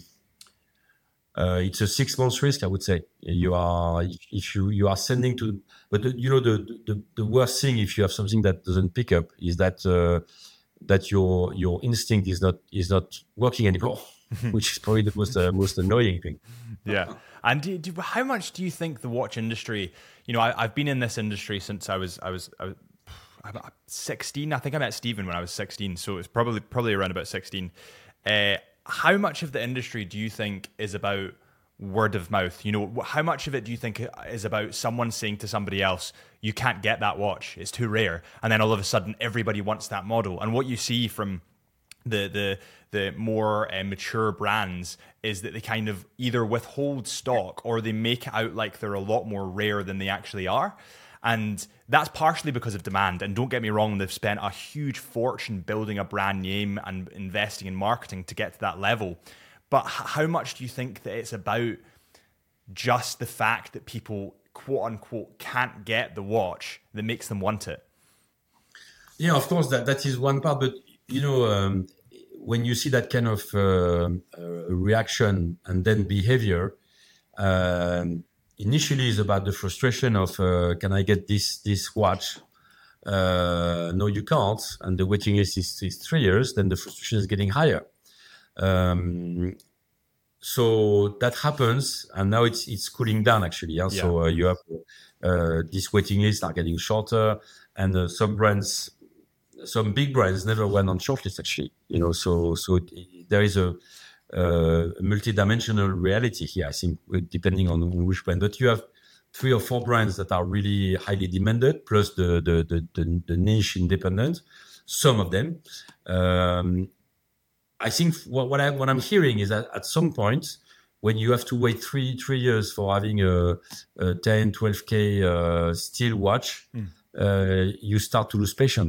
Uh, it's a six months risk, I would say. You are if you you are sending to, but the, you know the, the the worst thing if you have something that doesn't pick up is that uh, that your your instinct is not is not working anymore, which is probably the most uh, most annoying thing.
Yeah. And do, do, how much do you think the watch industry? You know, I, I've been in this industry since I was I was. I was about sixteen. I think I met Stephen when I was sixteen, so it's probably probably around about sixteen. Uh, how much of the industry do you think is about word of mouth? You know, how much of it do you think is about someone saying to somebody else, "You can't get that watch; it's too rare," and then all of a sudden everybody wants that model? And what you see from the the the more uh, mature brands is that they kind of either withhold stock or they make it out like they're a lot more rare than they actually are. And that's partially because of demand. And don't get me wrong, they've spent a huge fortune building a brand name and investing in marketing to get to that level. But how much do you think that it's about just the fact that people, quote unquote, can't get the watch that makes them want it?
Yeah, of course, that, that is one part. But, you know, um, when you see that kind of uh, uh, reaction and then behavior, um, initially is about the frustration of uh, can I get this this watch? Uh, no, you can't, and the waiting list is, is three years. Then the frustration is getting higher. Um, so that happens, and now it's it's cooling down actually. Yeah? Yeah. So uh, you have uh, this waiting list are getting shorter, and uh, some brands, some big brands never went on shortlist actually. You know, so so it, there is a Uh, multi-dimensional reality here, I think, depending on which brand. But you have three or four brands that are really highly demanded, plus the the the, the, the niche independent. Some of them. Um, I think what, what, I, what I'm hearing is that at some point, when you have to wait three three years for having a, a ten, twelve K uh, steel watch, mm. uh, you start to lose patience.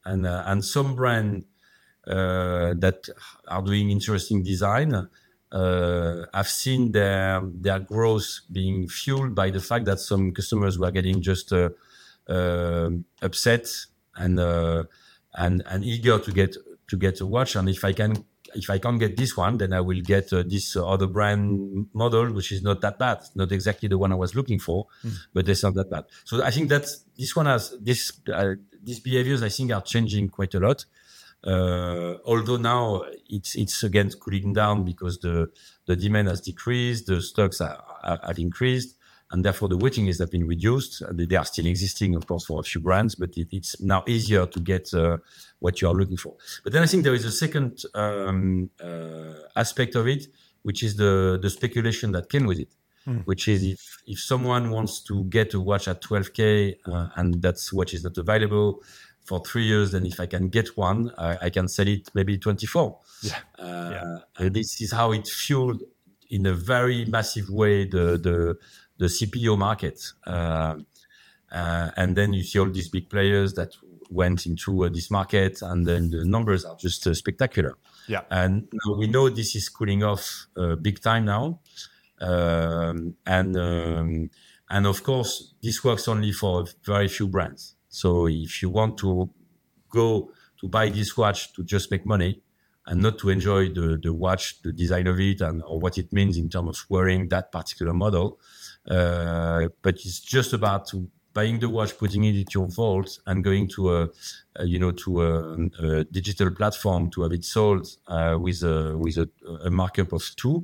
and uh, and some brand uh, that are doing interesting design. Uh, I've seen their their growth being fueled by the fact that some customers were getting just uh, uh, upset and uh, and and eager to get to get a watch. And if I can if I can't get this one, then I will get uh, this other brand model, which is not that bad, not exactly the one I was looking for, mm. but it's not that bad. So I think that's this one has this uh, these behaviors I think are changing quite a lot. Uh, although now it's it's again cooling down because the the demand has decreased, the stocks are, are, have increased, and therefore the waiting lists have been reduced. They are still existing, of course, for a few brands, but it, it's now easier to get uh, what you are looking for. But then I think there is a second um, uh, aspect of it, which is the the speculation that came with it. Mm. Which is if if someone wants to get a watch at twelve K uh, and that watch is not available for three years, then if I can get one, I, I can sell it maybe twenty-four. Yeah. Uh, yeah. And this is how it fueled in a very massive way the the, the C P O market. Uh, uh, and then you see all these big players that went into uh, this market, and then the numbers are just uh, spectacular.
Yeah.
And now we know this is cooling off uh, big time now. Um, and um, and of course, this works only for very few brands. So if you want to go to buy this watch to just make money and not to enjoy the, the watch, the design of it, and or what it means in terms of wearing that particular model, uh, but it's just about buying the watch, putting it in your vault, and going to a, a you know to a, a digital platform to have it sold uh, with a with a, a markup of two.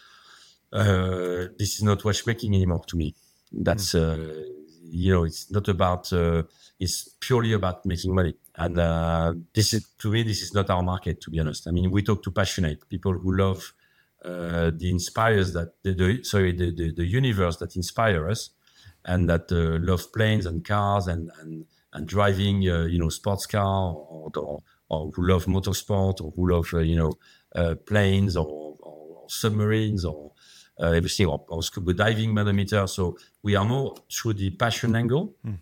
Uh, this is not watchmaking anymore to me. That's uh, you know, it's not about. Uh, it's purely about making money, and uh, this is to me. This is not our market, to be honest. I mean, we talk to passionate people who love uh, the inspires that the, the sorry the, the the universe that inspire us, and that uh, love planes and cars and and and driving, uh, you know, sports car or, or or who love motorsport or who love uh, you know uh, planes or, or, or submarines or. Uh, everything, or, or scuba diving manometer. So we are more through the passion angle. Mm.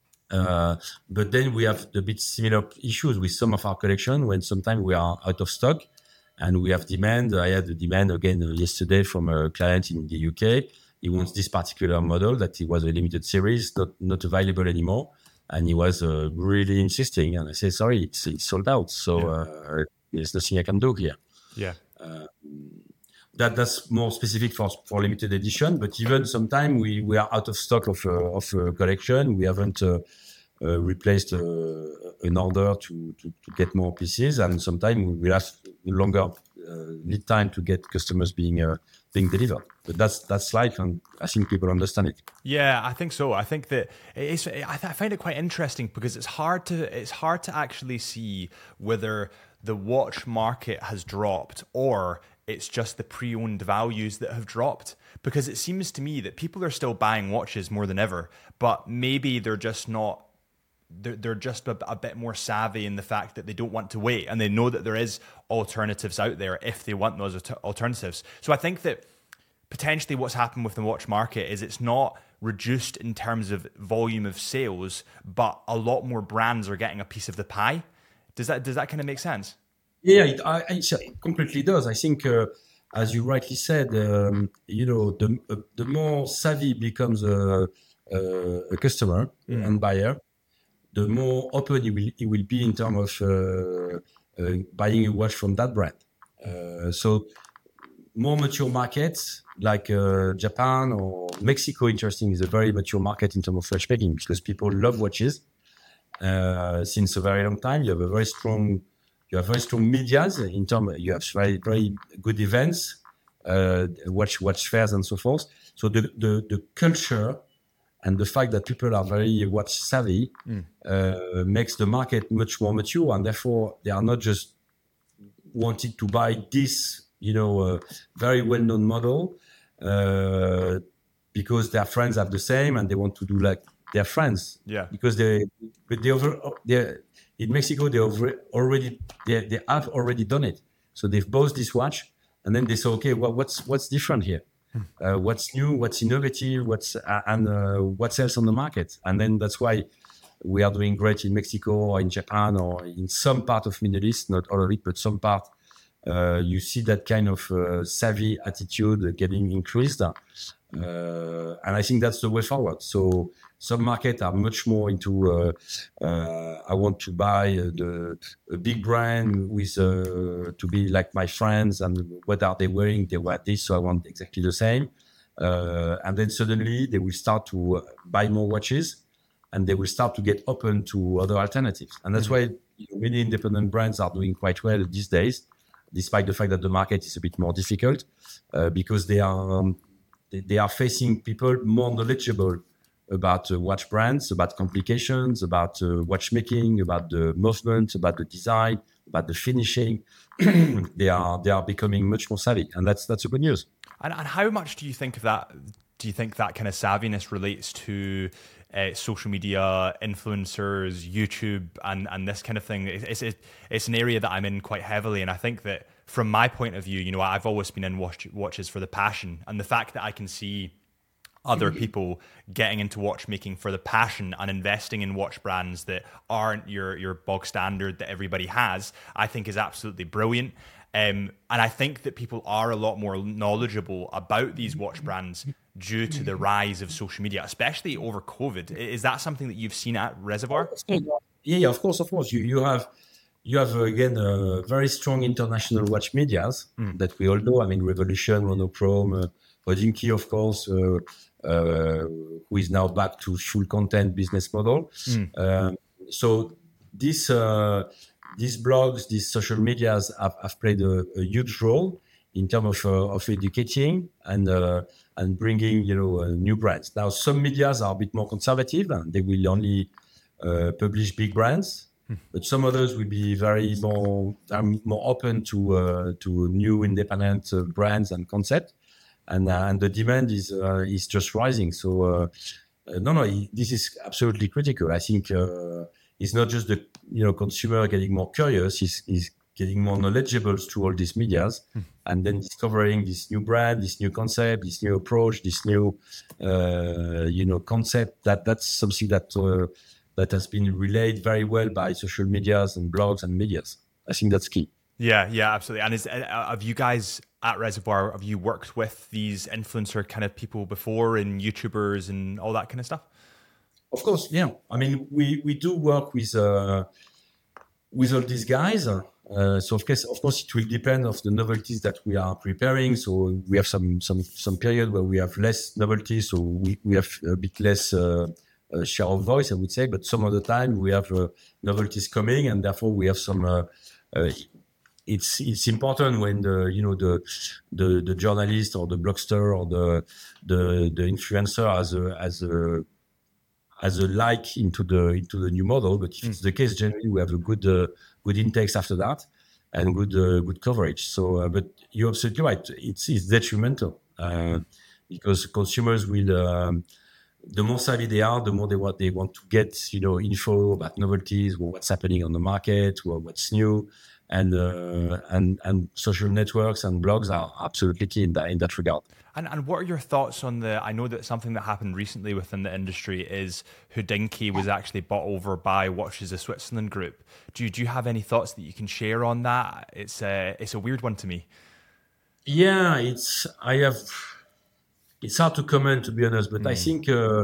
Uh, but then we have a bit similar issues with some of our collection when sometimes we are out of stock and we have demand. I had a demand again uh, yesterday from a client in the U K. He wants this particular model that it was a limited series, not, not available anymore. And he was uh, really insisting. And I said, sorry, it's, it's sold out. So yeah. uh, there's nothing I can do here.
Yeah.
Uh, That that's more specific for for limited edition, but even sometimes we, we are out of stock of uh, of uh, collection. We haven't uh, uh, replaced uh, an order to, to to get more pieces, and sometimes we will have longer uh, lead time to get customers being uh, being delivered. But that's that's life, and I think people understand it.
Yeah, I think so. I think that it's. I, th- I find it quite interesting because it's hard to it's hard to actually see whether the watch market has dropped or it's just the pre-owned values that have dropped, because it seems to me that people are still buying watches more than ever, but maybe they're just not, they're, they're just a, a bit more savvy in the fact that they don't want to wait and they know that there is alternatives out there if they want those alternatives. So I think that potentially what's happened with the watch market is it's not reduced in terms of volume of sales, but a lot more brands are getting a piece of the pie. Does that, does that kind of make sense?
Yeah, it, I, it completely does. I think, uh, as you rightly said, um, you know, the uh, the more savvy becomes a, a, a customer mm. and buyer, the more open he will he will be in terms of uh, uh, buying a watch from that brand. Uh, so, more mature markets like uh, Japan or Mexico, interesting, is a very mature market in terms of watchmaking because people love watches uh, since a very long time. You have a very strong You have very strong medias in terms. You have very very good events, uh, watch watch fairs and so forth. So the, the the culture and the fact that people are very watch savvy mm. uh, makes the market much more mature, and therefore they are not just wanting to buy this, you know, uh, very well known model uh, because their friends have the same and they want to do like their friends.
Yeah.
Because they they over they. In Mexico, they already they, they have already done it. So they've bought this watch, and then they say, okay, well, what's what's different here? Uh, what's new? What's innovative? What's uh, and uh, what else on the market? And then that's why we are doing great in Mexico or in Japan or in some part of Middle East, not all of it, but some part. Uh, you see that kind of uh, savvy attitude getting increased. Uh, and I think that's the way forward. So some markets are much more into, uh, uh, I want to buy the, a big brand with uh, to be like my friends, and what are they wearing? They wear this, so I want exactly the same. Uh, and then suddenly they will start to buy more watches, and they will start to get open to other alternatives. And that's mm-hmm. why you know, many independent brands are doing quite well these days, despite the fact that the market is a bit more difficult, uh, because they are um, they, they are facing people more knowledgeable about uh, watch brands, about complications, about uh, watchmaking, about the movement, about the design, about the finishing. they are they are becoming much more savvy, and that's that's a good news.
And, and how much do you think of that? Do you think that kind of savviness relates to uh, social media, influencers, YouTube, and, and this kind of thing? It's, it's it's an area that I'm in quite heavily, and I think that from my point of view, you know, I've always been in watch, watches for the passion, and the fact that I can see other people getting into watchmaking for the passion and investing in watch brands that aren't your your bog standard that everybody has, I think is absolutely brilliant. Um, and I think that people are a lot more knowledgeable about these watch brands due to the rise of social media, especially over COVID. Is that something that you've seen at Reservoir?
Yeah, yeah, of course, of course. You you have you have again uh, very strong international watch medias mm. that we all know. I mean, Revolution, Monochrome, uh, Hodinkee, of course, uh, uh, who is now back to full content business model. Mm. Um, so this. Uh, These blogs, these social medias have, have played a, a huge role in terms of, uh, of educating and uh, and bringing you know uh, new brands. Now, some medias are a bit more conservative, and they will only uh, publish big brands, hmm. but some others will be very more um, more open to uh, to new independent uh, brands and concept, and uh, and the demand is uh, is just rising. So uh, uh, no, no, this is absolutely critical. I think. Uh, It's not just the you know consumer getting more curious; he's, he's getting more knowledgeable through all these medias, mm. and then discovering this new brand, this new concept, this new approach, this new uh, you know concept. That that's something that uh, that has been relayed very well by social medias and blogs and medias. I think that's key.
Yeah, yeah, absolutely. And is uh, have you guys at Reservoir, have you worked with these influencer kind of people before, and YouTubers and all that kind of stuff?
Of course, yeah. I mean, we, we do work with uh, with all these guys. Uh, so of course, of course, it will depend of the novelties that we are preparing. So we have some some some period where we have less novelties, so we, we have a bit less uh, uh, share of voice, I would say. But some of the time we have uh, novelties coming, and therefore we have some. Uh, uh, it's it's important when the you know the the the journalist or the blogster or the the the influencer has a as a as a like into the into the new model, but if mm. it's the case, generally we have a good uh, good intakes after that and good uh, good coverage. So, uh, but you're absolutely right; it's it's detrimental uh, because consumers will um, the more savvy they are, the more they want they want to get you know info about novelties, what's happening on the market, what's new, and uh, and and social networks and blogs are absolutely key in that in that regard.
And and what are your thoughts on the? I know that something that happened recently within the industry is Hodinkee was actually bought over by Watches of Switzerland Group. Do you, do you have any thoughts that you can share on that? It's a it's a weird one to me.
Yeah, it's I have. It's hard to comment, to be honest, but mm. I think uh,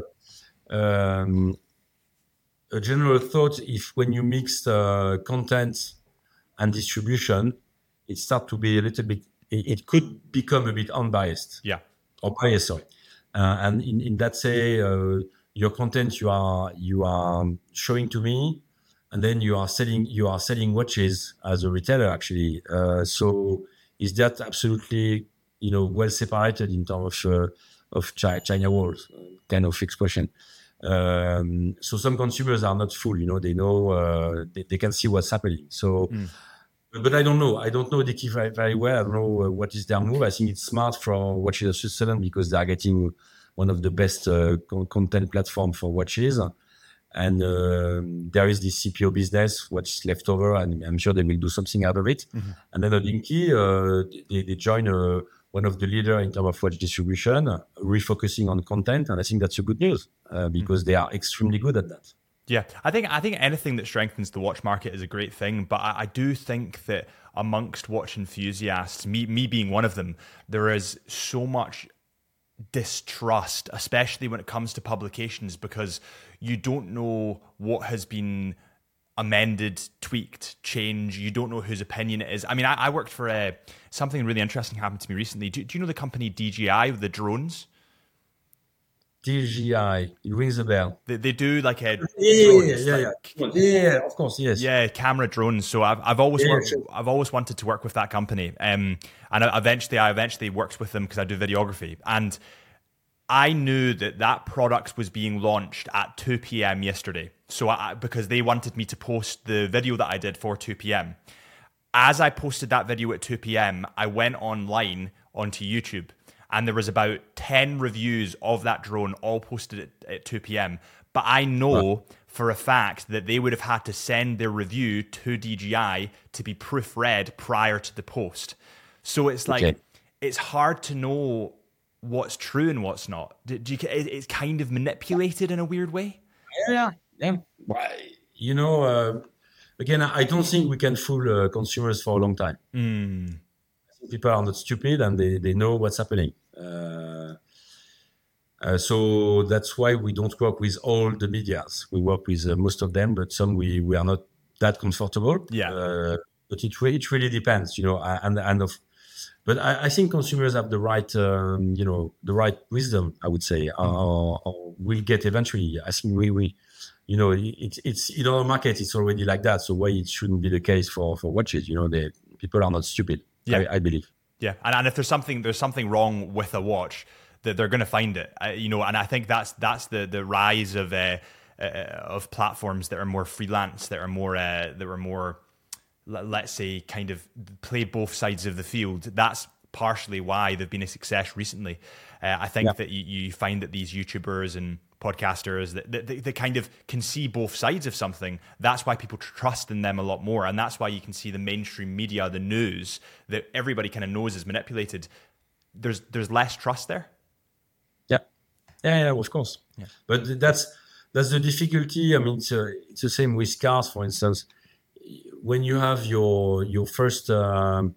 um, a general thought: if when you mix uh, content and distribution, it starts to be a little bit. It could become a bit unbiased.
Yeah.
Or biased, sorry. Uh, and in, in that say, uh, your content you are you are showing to me, and then you are selling you are selling watches as a retailer actually. Uh, so is that absolutely you know well separated in terms of uh, of China walls kind of expression? Um, so some consumers are not fooled. You know they know uh, they, they can see what's happening. So. Mm. But I don't know. I don't know Hodinkee very, very well. I don't know uh, what is their move. I think it's smart for Watches of Switzerland because they are getting one of the best uh, content platform for watches. And uh, there is this C P O business, what's left over, and I'm sure they will do something out of it. Mm-hmm. And then Hodinkee, uh, they, they join uh, one of the leaders in terms of watch distribution, uh, refocusing on content. And I think that's a good news uh, because mm-hmm. they are extremely good at that.
Yeah, I think I think anything that strengthens the watch market is a great thing, but I, I do think that amongst watch enthusiasts, me me being one of them, there is so much distrust, especially when it comes to publications, because you don't know what has been amended, tweaked, changed. You don't know whose opinion it is. I mean, I, I worked for a, something really interesting happened to me recently. Do, do you know the company D J I, the drones?
D J I, it rings a bell.
They, they do like a
yeah,
drones,
yeah, yeah,
like,
yeah, yeah, of course, yes.
Yeah, camera drones. So I've I've always
Yeah,
worked,
sure.
I've always wanted to work with that company. Um, and I eventually I eventually worked with them because I do videography, and I knew that that product was being launched at two p.m. yesterday. So I, because they wanted me to post the video that I did for two p.m. As I posted that video at two p.m., I went online onto YouTube, and there was about ten reviews of that drone all posted at, at two p.m. But I know for a fact that they would have had to send their review to D J I to be proofread prior to the post. So it's like,
Okay.
it's hard to know what's true and what's not. Do, do you, it- it's kind of manipulated in a weird way.
Yeah, yeah. Well, you know, uh, again, I I don't think we can fool uh, consumers for a long time.
Mm.
People are not stupid and they, they know what's happening. Uh, uh, so that's why we don't work with all the medias. We work with uh, most of them, but some we, we are not that comfortable.
Yeah.
Uh, but it, re- it really depends, you know, uh, and, and of, but I, I think consumers have the right, um, you know, the right wisdom, I would say, or, or will get eventually. I think we, we, you know, it's it's in our market, it's already like that. So why it shouldn't be the case for, for watches? You know, they people are not stupid.
Yeah.
I, I believe.
Yeah, and, and if there's something there's something wrong with a watch, that they're going to find it. Uh, you know, and I think that's that's the the rise of uh, uh, of platforms that are more freelance, that are more uh, that are more, let's say, kind of play both sides of the field. That's partially why they've been a success recently. Uh, I think
Yeah.
that you, you find that these YouTubers and podcasters that, that they, they kind of can see both sides of something. That's why people trust in them a lot more, and that's why you can see the mainstream media, the news that everybody kind of knows is manipulated. There's there's less trust there.
Yeah, yeah, yeah, of course.
Yeah.
But that's that's the difficulty. I mean, it's, uh, it's the same with cars, for instance. When you have your your first um,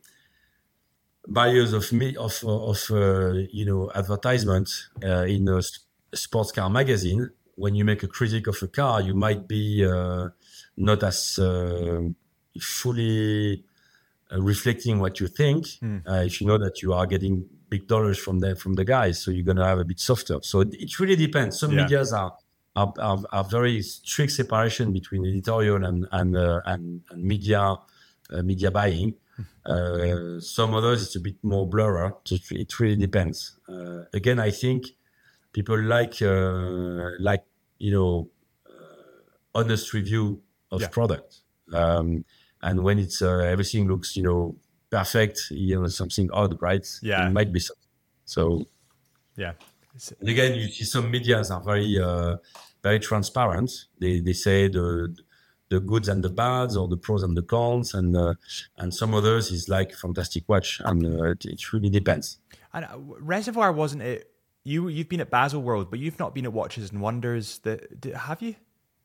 buyers of me of of uh, you know advertisement uh, in a s- sports car magazine, when you make a critic of a car, you might be uh, not as uh, fully uh, reflecting what you think.
Mm.
Uh, if you know that you are getting big dollars from the from the guys, so you're gonna have a bit softer. So it, it really depends. Some
Yeah.
medias are are, are are very strict separation between editorial and and uh, and, and media uh, media buying. Uh, some others it's a bit more blurry. So it, it really depends. Uh, again, I think people like uh, like you know uh, honest review of
Yeah.
product. Um, and when it's uh, everything looks you know perfect, you know something odd, right?
Yeah.
It might be something. So
Yeah. It's-
and again, you see some medias are very uh, very transparent. They they say the the goods and the bads, or the pros and the cons, and uh, and some others is like fantastic watch, and uh, it, it really depends.
And uh, Reservoir wasn't it? You you've been at Baselworld, but you've not been at Watches and Wonders. That d- have you?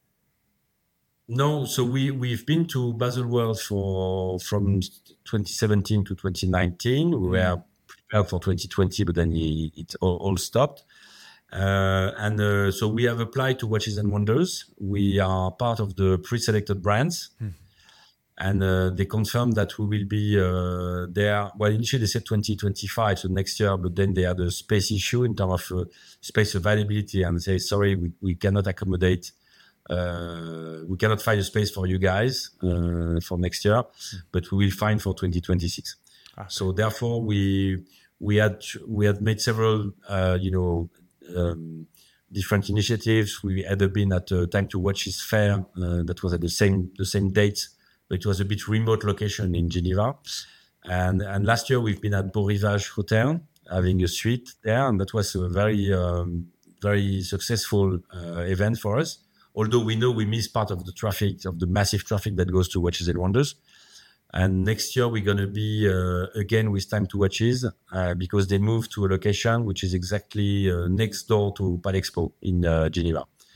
No, so we we've been to Baselworld for from twenty seventeen to twenty nineteen. We were prepared for twenty twenty, but then it, it all, all stopped. Uh, and uh, so we have applied to Watches and Wonders. We are part of the pre-selected brands, and uh, they confirmed that we will be uh, there. Well, initially they said twenty twenty-five, so next year, but then they had a space issue in terms of uh, space availability, and they say, sorry, we, we cannot accommodate. Uh, we cannot find a space for you guys uh, for next year, but we will find for twenty twenty-six.
Ah.
So therefore, we we had we had made several uh, you know um, different initiatives. We had been at a Time to Watches fair uh, that was at the same the same date, but it was a bit remote location in Geneva. And and last year we've been at Beau Rivage Hotel having a suite there, and that was a very um, very successful uh, event for us. Although we know we miss part of the traffic, of the massive traffic that goes to Watches and Wonders. And next year, we're going to be uh, again with Time to Watches uh, because they moved to a location which is exactly uh, next door to Palexpo in uh, Geneva.
Hmm.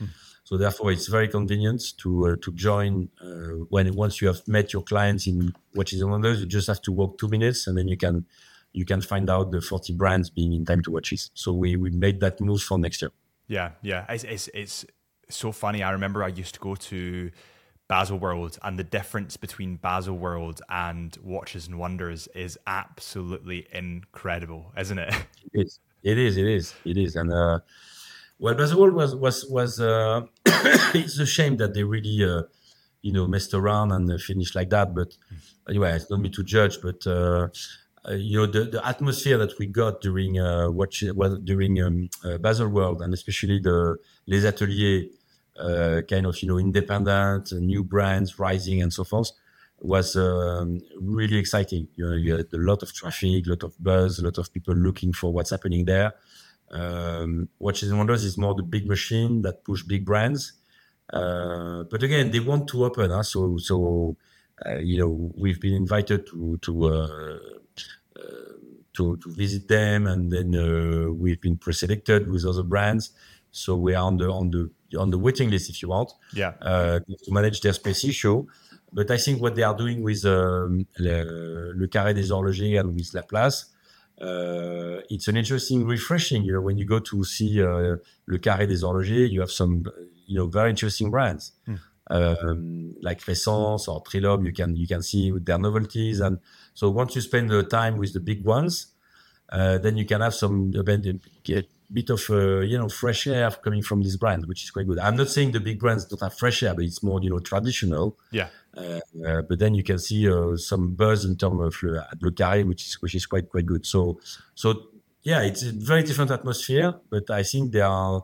So therefore, it's very convenient to uh, to join uh, when once you have met your clients in Watches and Wonders. You just have to walk two minutes, and then you can you can find out the forty brands being in Time to Watches. So we we made that move for next year.
Yeah, yeah, it's it's, it's so funny. I remember I used to go to Baselworld, and the difference between Baselworld and Watches and Wonders is absolutely incredible, isn't it?
It is. It is. It is. It is. And uh, well, Baselworld was was was. Uh, it's a shame that they really, uh, you know, messed around and uh, finished like that. But anyway, it's not me to judge. But uh, uh, you know, the, the atmosphere that we got during uh, watch well, during um, uh, Baselworld, and especially the Les Ateliers, uh, kind of you know independent, uh, new brands rising and so forth, was um, really exciting. You know, you had a lot of traffic, a lot of buzz, a lot of people looking for what's happening there. Um, Watches and Wonders is more the big machine that push big brands. Uh, but again, they want to open. Huh? So, so uh, you know, we've been invited to to uh, uh, to, to visit them, and then uh, we've been pre-selected with other brands. So we are on the on the on the waiting list, if you want,
Yeah,
uh, to manage their space issue. But I think what they are doing with um, le, le Carré des Horlogers and with La Place, uh, it's an interesting, refreshing. You know, when you go to see uh, Le Carré des Horlogers, you have some, you know, very interesting brands mm. um, like Ressence or Trilhomme. You can you can see their novelties, and so once you spend the time with the big ones, uh, then you can have some get bit of uh, you know fresh air coming from these brands, which is quite good. I'm not saying the big brands don't have fresh air, but it's more you know traditional.
Yeah.
Uh, uh, but then you can see uh, some buzz in terms of uh, at Le Carré, which is which is quite quite good. So so yeah, it's a very different atmosphere, but I think they are.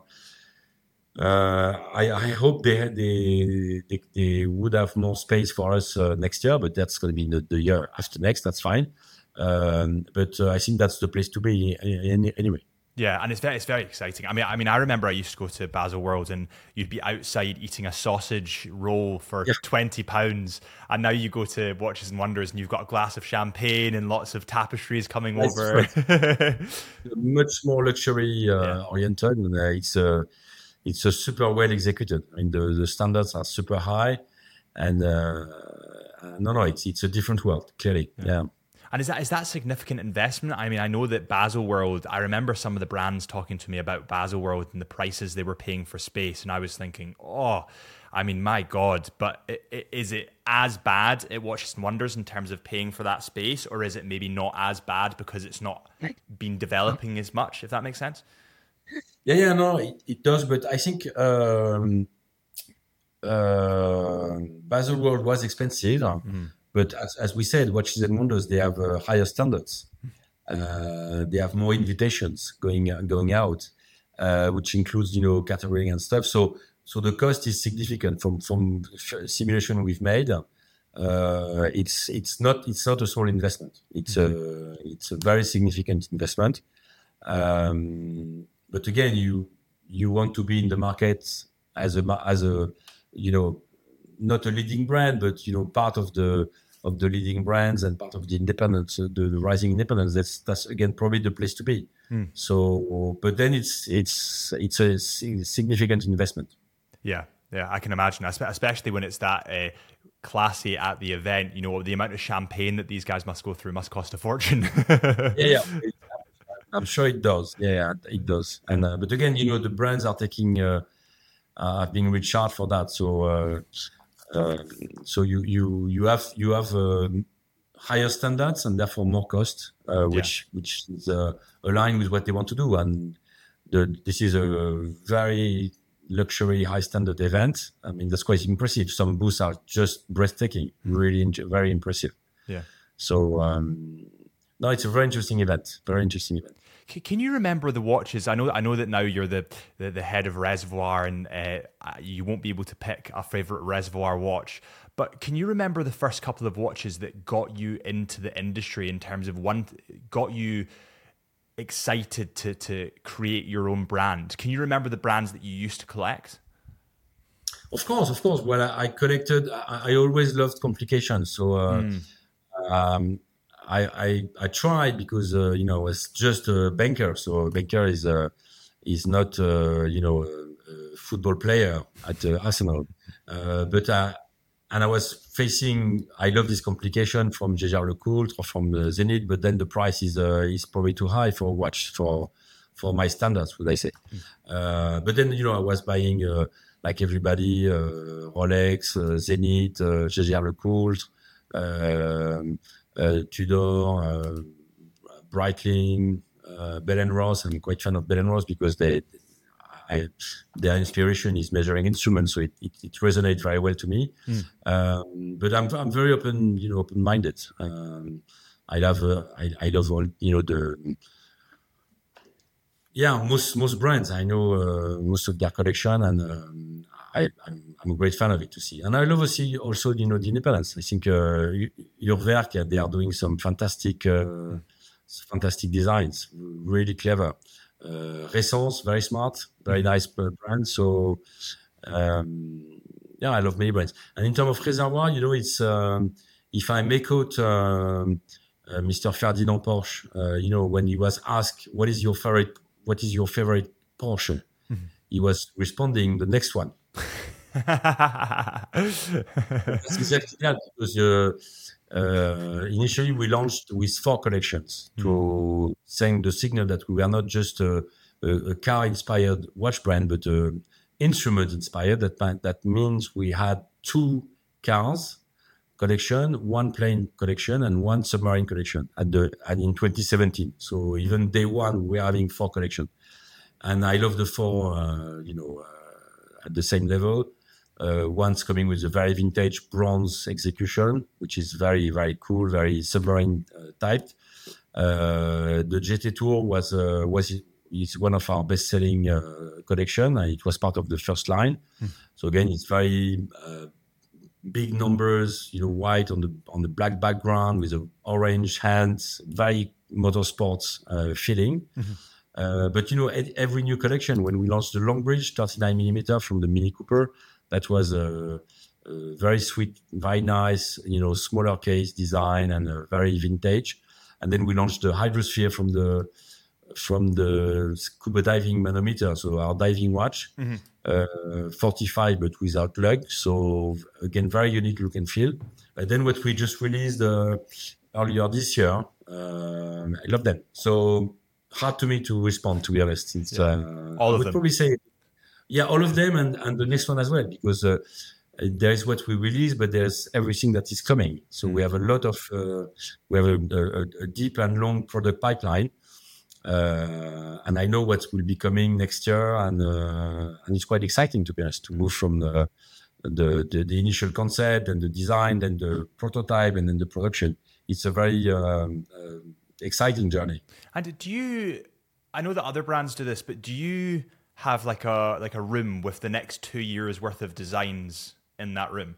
Uh, I, I hope they, they they they would have more space for us uh, next year, but that's going to be the, the year after next. That's fine. Um, but uh, I think that's the place to be anyway.
Yeah, and it's very it's very exciting. I mean, I mean, I remember I used to go to Baselworld, and you'd be outside eating a sausage roll for yeah. twenty pounds, and now you go to Watches and Wonders, and you've got a glass of champagne and lots of tapestries coming That's over.
Right. Much more luxury uh, yeah. oriented, and uh, it's a uh, it's a super well executed. I mean, the, the standards are super high, and uh, no, no, it's it's a different world. Clearly, yeah. yeah.
And is that is that significant investment? I mean, I know that Baselworld, I remember some of the brands talking to me about Baselworld and the prices they were paying for space. And I was thinking, oh, I mean, my God, but it, it, is it as bad at Watches and Wonders in terms of paying for that space? Or is it maybe not as bad because it's not been developing as much, if that makes sense?
Yeah, yeah, no, it, it does. But I think um, uh, Baselworld was expensive. Mm-hmm. But as, as we said, Watches and Wonders, they have uh, higher standards. Uh, they have more invitations going uh, going out, uh, which includes you know catering and stuff. So so the cost is significant from from simulation we've made. Uh, it's it's not it's not a small investment. It's mm-hmm. a it's a very significant investment. Um, but again, you you want to be in the market as a as a you know not a leading brand, but you know part of the of the leading brands and part of the independence, uh, the, the rising independence. That's that's again probably the place to be. Mm. So, but then it's it's it's a significant investment.
Yeah, yeah, I can imagine, especially when it's that uh, classy at the event. You know, the amount of champagne that these guys must go through must cost a fortune.
yeah, yeah. I'm sure it does. Yeah, yeah it does. And uh, but again, you know, the brands are taking uh, uh, being recharged for that. So. Uh, Uh, so you you you have you have uh, higher standards and therefore more cost, uh, which yeah. which is uh, aligned with what they want to do. And the, this is a very luxury, high standard event. I mean, that's quite impressive. Some booths are just breathtaking, really very impressive.
Yeah.
So um, no, it's a very interesting event. Very interesting event.
Can you remember the watches? I know I know that now you're the, the, the head of Reservoir, and uh, you won't be able to pick a favorite Reservoir watch. But can you remember the first couple of watches that got you into the industry in terms of one, got you excited to to create your own brand? Can you remember the brands that you used to collect?
Of course, of course. Well, I, I collected, I, I always loved complications. So uh, mm. um, I, I I tried because uh, you know I was just a banker, so a banker is uh, is not uh, you know uh, football player at uh, Arsenal. Uh, but uh, and I was facing. I love this complication from Jaeger-LeCoultre or from uh, Zenith, but then the price is uh, is probably too high for a watch for for my standards, would I say? Mm. Uh, but then you know I was buying uh, like everybody uh, Rolex, uh, Zenith, uh, Jaeger-LeCoultre, uh, uh, Tudor, uh, Breitling, uh, Bell and Ross. I'm quite fan of Bell and Ross because they. I, their inspiration is measuring instruments, so it, it, it resonates very well to me. Mm. Um, but I'm I'm very open, you know, open-minded. Um, I love uh, I, I love all you know the yeah most most brands. I know uh, most of their collection, and um, I I'm, I'm a great fan of it to see. And I love to see also you know the independence. I think uh, your work, they are doing some fantastic uh, fantastic designs, really clever. Uh, Ressence, very smart, very nice brand. So, um, yeah, I love many brands. And in terms of reservoir, you know, it's um, if I may quote um, uh, Mister Ferdinand Porsche, uh, you know, when he was asked, "What is your favorite? What is your favorite Porsche?" Mm-hmm. He was responding, "The next one." That's exactly that because. Uh, Uh, initially, we launched with four collections to mm. send the signal that we were not just a, a, a car-inspired watch brand, but an instrument-inspired. That that means we had two cars collection, one plane collection, and one submarine collection at the and in twenty seventeen. So even day one, we're having four collections, and I love the four. Uh, you know, uh, at the same level. Uh, one's coming with a very vintage bronze execution, which is very, very cool, very submarine uh, typed. Uh, the G T Tour was uh, was is one of our best-selling uh, collection. And it was part of the first line. Mm. So again, it's very uh, big numbers, you know, white on the on the black background with a orange hands, very motorsports uh, feeling. Mm-hmm. Uh, but you know, every new collection, when we launched the Longbridge thirty-nine millimeter from the Mini Cooper. That was a, a very sweet, very nice, you know, smaller case design and uh, very vintage. And then we launched the Hydrosphere from the from the scuba diving manometer, so our diving watch, mm-hmm. uh, forty-five but without lug. So again, very unique look and feel. And then what we just released uh, earlier this year, uh, I love them. So hard to me to respond, to be honest. It's,
yeah.
uh,
all
I
of
would
them.
Probably say. Yeah, all of them and, and the next one as well, because uh, there is what we release, but there's everything that is coming. So we have a lot of, uh, we have a, a, a deep and long product pipeline. Uh, and I know what will be coming next year. And uh, and it's quite exciting, to be honest, to move from the, the, the, the initial concept and the design, then the prototype, and then the production. It's a very um, uh, exciting journey.
And do you, I know that other brands do this, but do you have like a like a room with the next two years worth of designs in that room?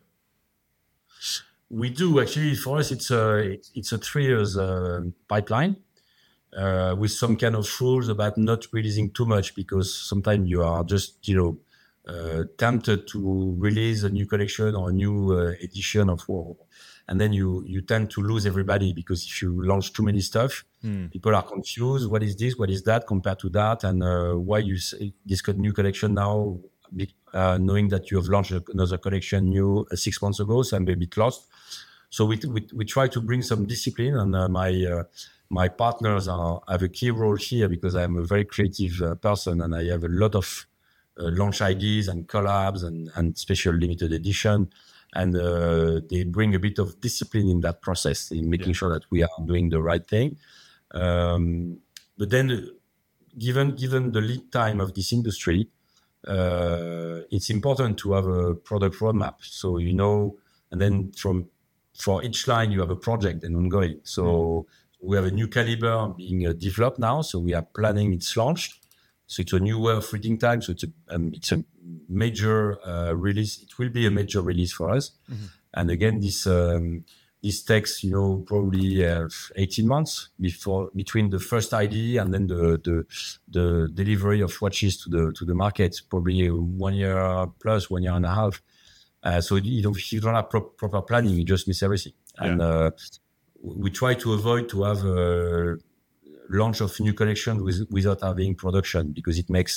We do actually. For us, it's a it's a three years uh, pipeline uh, with some kind of rules about not releasing too much, because sometimes you are just you know uh, tempted to release a new collection or a new uh, edition of war, and then you you tend to lose everybody, because if you launch too many stuff. Mm. People are confused. What is this? What is that compared to that? And uh, why you say this new collection now, uh, knowing that you have launched another collection new uh, six months ago, so I'm a bit lost. So we we, we try to bring some discipline, and uh, my uh, my partners are have a key role here, because I'm a very creative uh, person, and I have a lot of uh, launch ideas and collabs and, and special limited edition. And uh, they bring a bit of discipline in that process, in making yeah. sure that we are doing the right thing. Um, but then, given given the lead time of this industry, uh, it's important to have a product roadmap. So you know, and then from for each line you have a project and ongoing. So mm. we have a new caliber being uh, developed now. So we are planning its launch. So it's a new way of reading time. So it's a um, it's a major uh, release. It will be a major release for us. Mm-hmm. And again, this. Um, This takes, you know, probably uh, eighteen months before between the first I D and then the, the the delivery of watches to the to the market. Probably one year plus, one year and a half. Uh, so you know, if you don't have pro- proper planning, you just miss everything. Yeah. And uh, we try to avoid to have a launch of new collection with, without having production, because it makes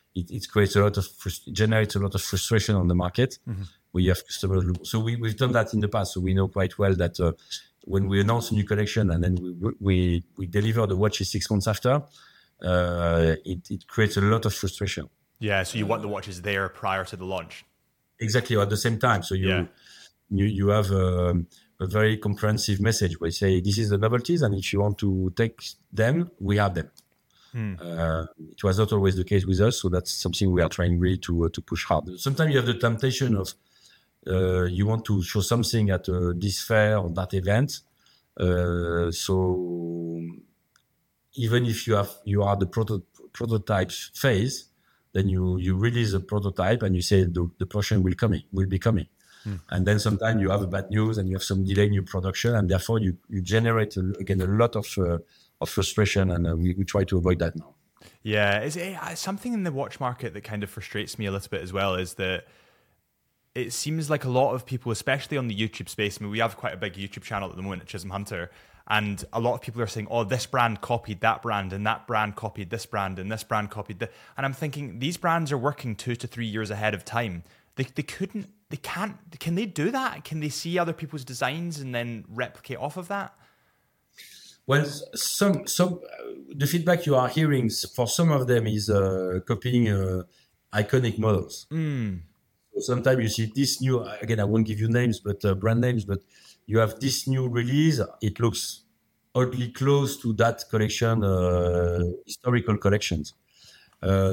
it, it creates a lot of frust- generates a lot of frustration on the market. Mm-hmm. Where you have customers. So we we've done that in the past. So we know quite well that uh, when we announce a new collection and then we we we deliver the watches six months after, uh, it it creates a lot of frustration.
Yeah. So you want the watches there prior to the launch.
Exactly, at the same time. So you yeah. you you have a, a very comprehensive message where you say this is the novelties, and if you want to take them, we have them. Hmm. Uh, it was not always the case with us, so that's something we are trying really to uh, to push hard. Sometimes you have the temptation of uh, you want to show something at uh, this fair or that event, uh, so even if you have you are the proto- prototype phase, then you you release a prototype and you say the, the production will coming will be coming, hmm. and then sometimes you have a bad news and you have some delay in your production, and therefore you you generate a, again a lot of uh, of frustration, and uh, we, we try to avoid that now.
Yeah, is it something in the watch market that kind of frustrates me a little bit as well? Is that it seems like a lot of people, especially on the YouTube space. I mean, we have quite a big YouTube channel at the moment at Chisholm Hunter. And a lot of people are saying, oh, this brand copied that brand, and that brand copied this brand, and this brand copied that. And I'm thinking, these brands are working two to three years ahead of time. They they couldn't, they can't, can they do that? Can they see other people's designs and then replicate off of that?
Well, some, some, uh, the feedback you are hearing for some of them is uh, copying uh, iconic models. Mm. So sometimes you see this new, again, I won't give you names, but uh, brand names, but you have this new release. It looks oddly close to that collection, uh, historical collections. Uh,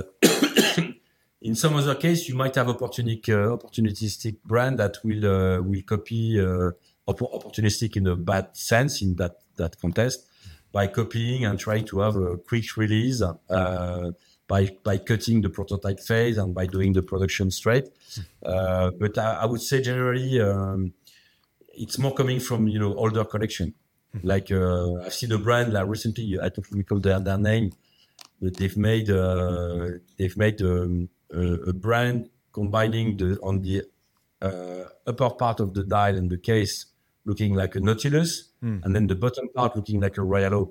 in some other case, you might have opportunistic, uh, opportunistic brand that will uh, will copy uh, opp- opportunistic in a bad sense in that that contest by copying and trying to have a quick release uh, by by cutting the prototype phase and by doing the production straight. Uh, but I, I would say generally. Um, It's more coming from, you know, older collection. Like uh, I've seen a brand like recently, I don't recall their, their name, but they've made uh, they've made um, a, a brand combining the on the uh, upper part of the dial and the case looking like a Nautilus, mm. and then the bottom part looking like a Royal Oak.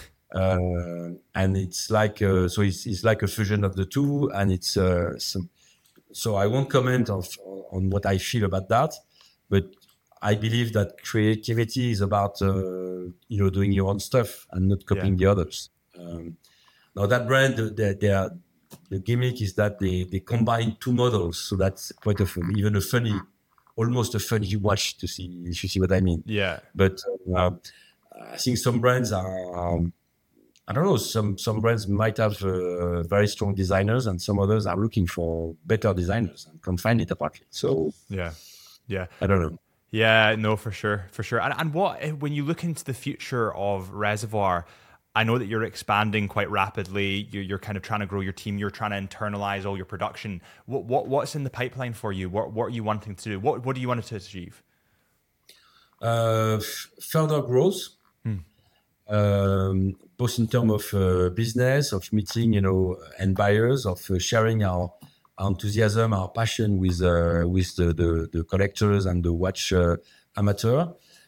Uh, and it's like uh, so it's, it's like a fusion of the two, and it's uh, some, so I won't comment of, on what I feel about that, but I believe that creativity is about, uh, you know, doing your own stuff and not copying yeah. the others. Um, now that brand, they, they are, the gimmick is that they, they combine two models. So that's quite a fun, even a funny, almost a funny watch to see, if you see what I mean.
Yeah.
But uh, I think some brands are, um, I don't know, some, some brands might have uh, very strong designers, and some others are looking for better designers and can't find it apparently. So
yeah, yeah,
I don't know.
Yeah, no, for sure, for sure. And and what when you look into the future of Reservoir, I know that you're expanding quite rapidly. You're, you're kind of trying to grow your team. You're trying to internalize all your production. What what what's in the pipeline for you? What what are you wanting to do? What what do you want to achieve?
Uh, f- further growth, hmm. um, both in terms of uh, business, of meeting, you know, end buyers, of uh, sharing our. Our enthusiasm, our passion with uh, with the, the, the collectors and the watch uh, amateur,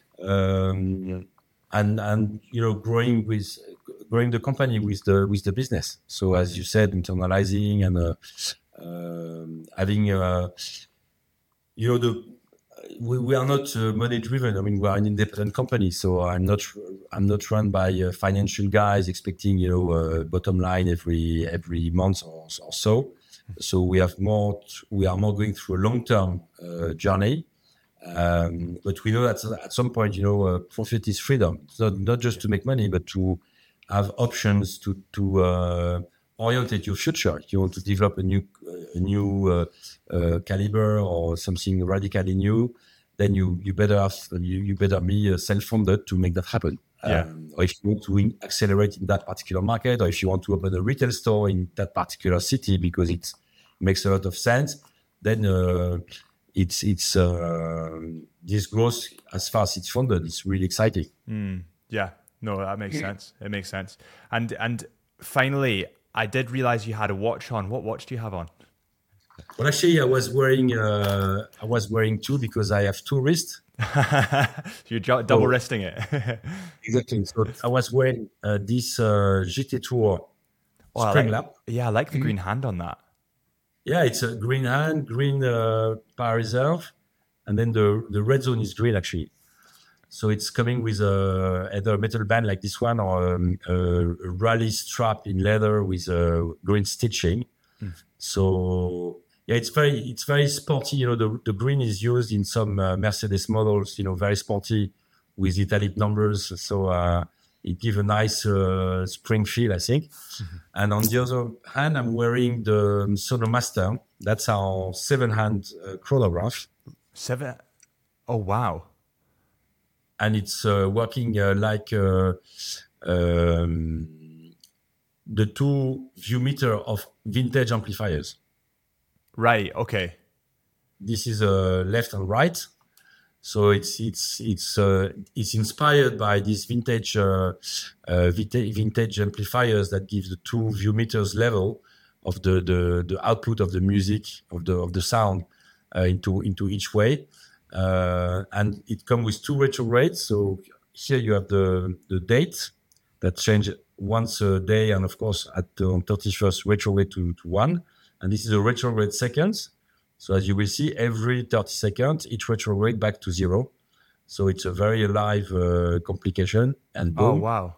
um, and and you know growing with growing the company with the with the business. So as you said, internalizing and uh, uh, having uh, you know the we, we are not uh, money driven. I mean, we are an independent company, so I'm not I'm not run by uh, financial guys expecting you know uh, bottom line every every month or, or so. So we have more. We are more going through a long-term uh, journey, um, but we know that at some point, you know, uh, profit is freedom. It's not not just to make money, but to have options to to uh, orientate your future. If you want to develop a new a new uh, uh, caliber or something radically new, then you you better have you, you better be uh, self-funded to make that happen.
Yeah.
Um, or if you want to in- accelerate in that particular market, or if you want to open a retail store in that particular city because it makes a lot of sense, then uh, it's it's uh, this growth as far as it's funded. It's really exciting.
Mm, yeah, no, that makes sense. It makes sense. And and finally, I did realize you had a watch on. What watch do you have on?
Well, actually, I was wearing uh, I was wearing two because I have two wrists.
You're double so, wristing it.
Exactly. So I was wearing uh, this uh, G T Tour
oh,
Spring
like,
Lap.
Yeah, I like the green hand on that.
Yeah, it's a green hand, green uh, power reserve, and then the the red zone is green actually. So it's coming with a either a metal band like this one or um, a rally strap in leather with a green stitching.
Mm.
So yeah, it's very it's very sporty. You know, the the green is used in some uh, Mercedes models. You know, very sporty with italic numbers. So uh, it gives a nice uh, spring feel, I think.
Mm-hmm.
And on the other hand, I'm wearing the Sonomaster. That's our seven-hand uh, chronograph.
Seven. Oh wow.
And it's uh, working uh, like uh, um, the two view meter of vintage amplifiers.
Right. Okay.
This is uh, left and right, so it's it's it's uh, it's inspired by these vintage uh, uh, vintage, vintage amplifiers that give the two view meters level of the, the the output of the music of the of the sound uh, into into each way. Uh, and it comes with two retrogrades. So here you have the, the date that change once a day, and of course at the on thirty-first retrograde to, to one. And this is a retrograde seconds. So as you will see, every thirty seconds, it retrograde back to zero. So it's a very alive uh, complication, and boom.
Oh wow.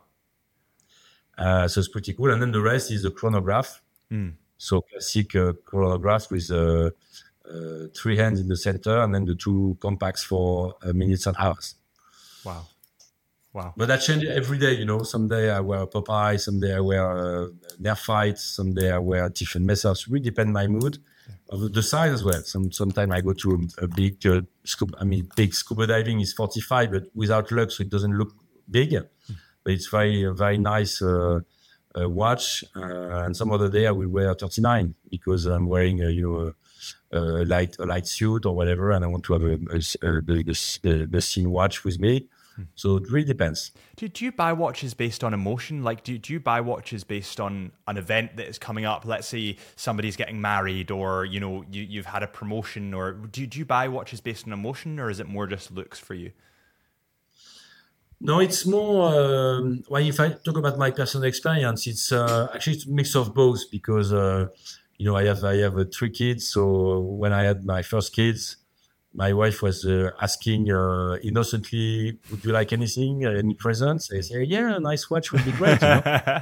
Uh, so it's pretty cool. And then the rest is a chronograph.
Mm.
So classic uh, chronograph with uh, Uh, three hands in the center, and then the two compacts for uh, minutes and hours.
Wow. Wow.
But that changes every day, you know. Some day I wear a Popeye, some day I wear uh, Nerfite, some day I wear Tiffen Messer. It really depends my mood. Yeah. Of the size as well. Some sometimes I go to a, a big uh, scuba. I mean, big scuba diving is forty-five, but without lugs, so it doesn't look big. Mm. But it's very uh, very nice uh, uh, watch. Uh, and some other day I will wear thirty-nine because I'm wearing uh, you know. A, a light a light suit or whatever, and I want to have a, a, a, the, the the scene watch with me. Hmm. So it really depends.
Do, do you buy watches based on emotion? Like, do, do you buy watches based on an event that is coming up? Let's say somebody's getting married, or you know, you, you've had a promotion, or do, do you buy watches based on emotion, or is it more just looks for you?
No, it's more, um, well, if I talk about my personal experience, it's uh, actually it's a mix of both because uh, you know, I have I have uh, three kids. So when I had my first kids, my wife was uh, asking uh, innocently, "Would you like anything, uh, any presents?" I say, "Yeah, a nice watch would be great." You know?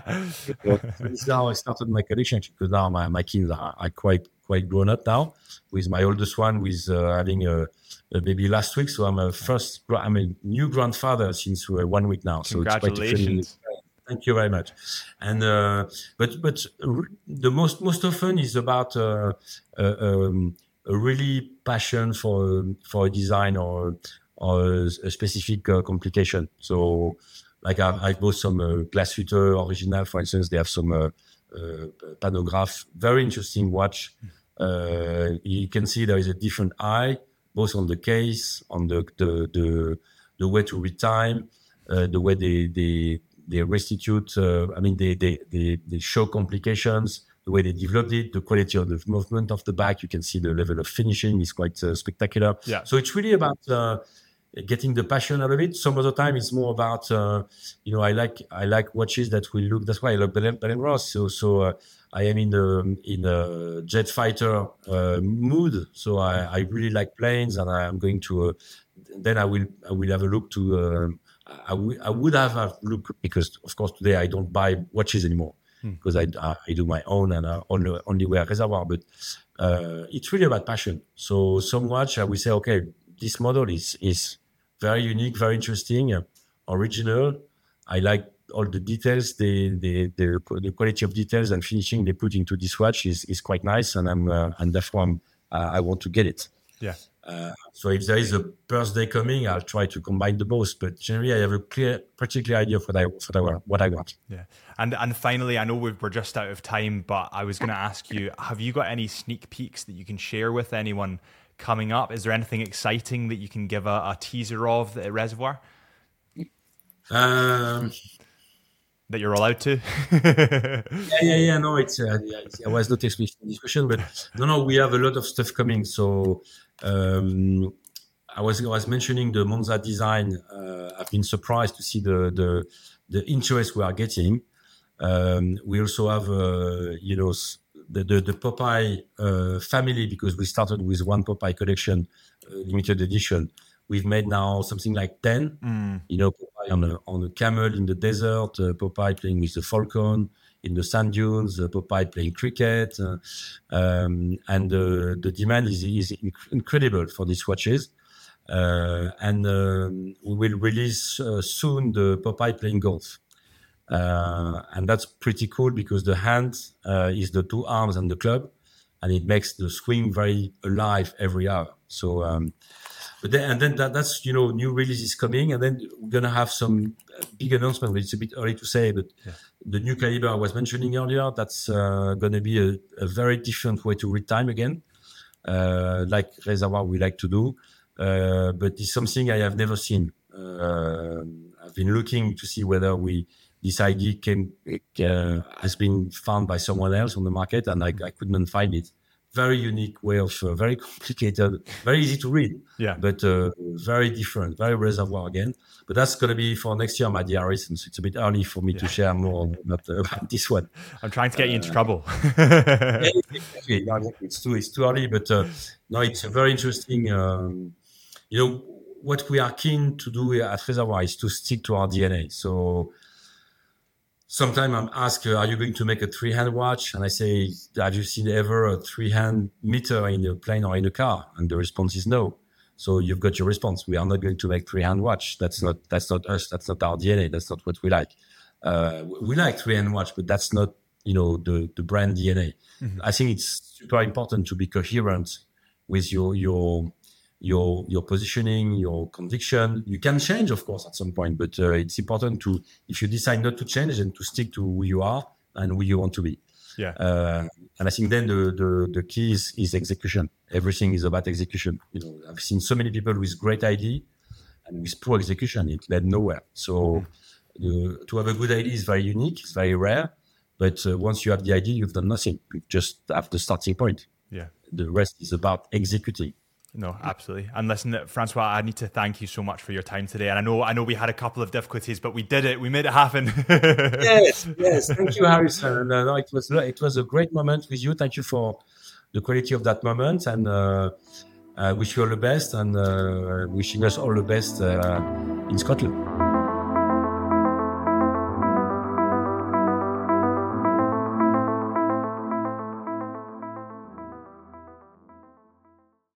So this is how I started my collection because now my, my kids are, are quite quite grown up now. With my oldest one, with uh, having a, a baby last week, so I'm a first I'm a new grandfather since uh, one week now. So
congratulations.
It's quite Thank you very much. And uh, but but the most most often is about uh, uh, um, a really passion for for a design or or a specific uh, complication. So like I, I bought some uh, Glashütte original, for instance. They have some uh, uh, panograph, very interesting watch. Uh, you can see there is a different eye, both on the case, on the the the, the way to read time, uh, the way they they They restitute, uh, I mean, they, they, they, they show complications, the way they developed it, the quality of the movement of the back. You can see the level of finishing is quite uh, spectacular.
Yeah.
So it's really about uh, getting the passion out of it. Some of the time it's more about, uh, you know, I like I like watches that will look, that's why I love Bell and Ross. So, so uh, I am in the in a jet fighter uh, mood. So I, I really like planes, and I'm going to, uh, then I will I will have a look to, uh, I, w- I would have a look because, of course, today I don't buy watches anymore hmm. because I, I, I do my own and I only, only wear reservoir. But uh, it's really about passion. So some watch, I will say, okay, this model is is very unique, very interesting, uh, original. I like all the details, the, the the the quality of details and finishing they put into this watch is is quite nice, and I'm uh, and therefore I'm, uh, I want to get it.
Yeah.
Uh, so if there is a birthday coming, I'll try to combine the both. But generally, I have a clear, pretty clear idea of what I what I want. What I want.
Yeah, and and finally, I know we've, we're just out of time, but I was going to ask you: have you got any sneak peeks that you can share with anyone coming up? Is there anything exciting that you can give a, a teaser of at Reservoir?
Um.
That you're allowed to?
yeah, yeah, yeah. No, it's, uh, it's I was not expecting this question, but no, no, we have a lot of stuff coming. So um, I was I was mentioning the Monza design. Uh, I've been surprised to see the the, the interest we are getting. Um, we also have, uh, you know, the the, the Popeye uh, family, because we started with one Popeye collection, uh, limited edition. We've made now something like ten. Mm. You know, Popeye on a on a camel in the desert, uh, Popeye playing with the falcon in the sand dunes, uh, Popeye playing cricket, uh, um, and uh, the demand is is inc- incredible for these watches. Uh, and um, we will release uh, soon the Popeye playing golf. Uh, and that's pretty cool because the hand uh, is the two arms and the club, and it makes the swing very alive every hour. So, um, but then, and then that, that's, you know, new release is coming, and then we're going to have some big announcement, but it's a bit early to say, but yeah. The new caliber I was mentioning earlier, that's uh, going to be a, a very different way to read time again, uh, like Reservoir we like to do. Uh, but it's something I have never seen. Uh, I've been looking to see whether we this idea came uh, has been found by someone else on the market, and I, I couldn't find it. Very unique way of, uh, very complicated, very easy to read,
yeah,
but uh, very different, very Reservoir again. But that's going to be for next year, my dear Harrison. So it's a bit early for me yeah. to share more about, uh, about this one.
I'm trying to get uh, you into trouble.
yeah, exactly. No, it's too it's too early, but uh, no, it's a very interesting. Um, you know, what we are keen to do at Reservoir is to stick to our D N A. So. Sometimes I'm asked, uh, are you going to make a three-hand watch? And I say, have you seen ever a three-hand meter in a plane or in a car? And the response is no. So you've got your response. We are not going to make three-hand watch. That's not that's not us. That's not our D N A. That's not what we like. Uh, we like three-hand watch, but that's not, you know, the, the brand D N A. Mm-hmm. I think it's super important to be coherent with your your your your positioning, your conviction. You can change, of course, at some point, but uh, it's important to, if you decide not to change, and to stick to who you are and who you want to be.
Yeah.
Uh, and I think then the the, the key is, is execution. Everything is about execution. You know, I've seen so many people with great idea and with poor execution, it led nowhere. So uh, to have a good idea is very unique, it's very rare. But uh, once you have the idea, you've done nothing. You just have the starting point.
Yeah.
The rest is about executing.
No, absolutely. And listen, Francois, I need to thank you so much for your time today. And I know I know we had a couple of difficulties, but we did it. We made it happen.
yes, yes. Thank you, Harrison. Uh, no, it was it was a great moment with you. Thank you for the quality of that moment. And uh, I wish you all the best, and uh, wishing us all the best uh, in Scotland.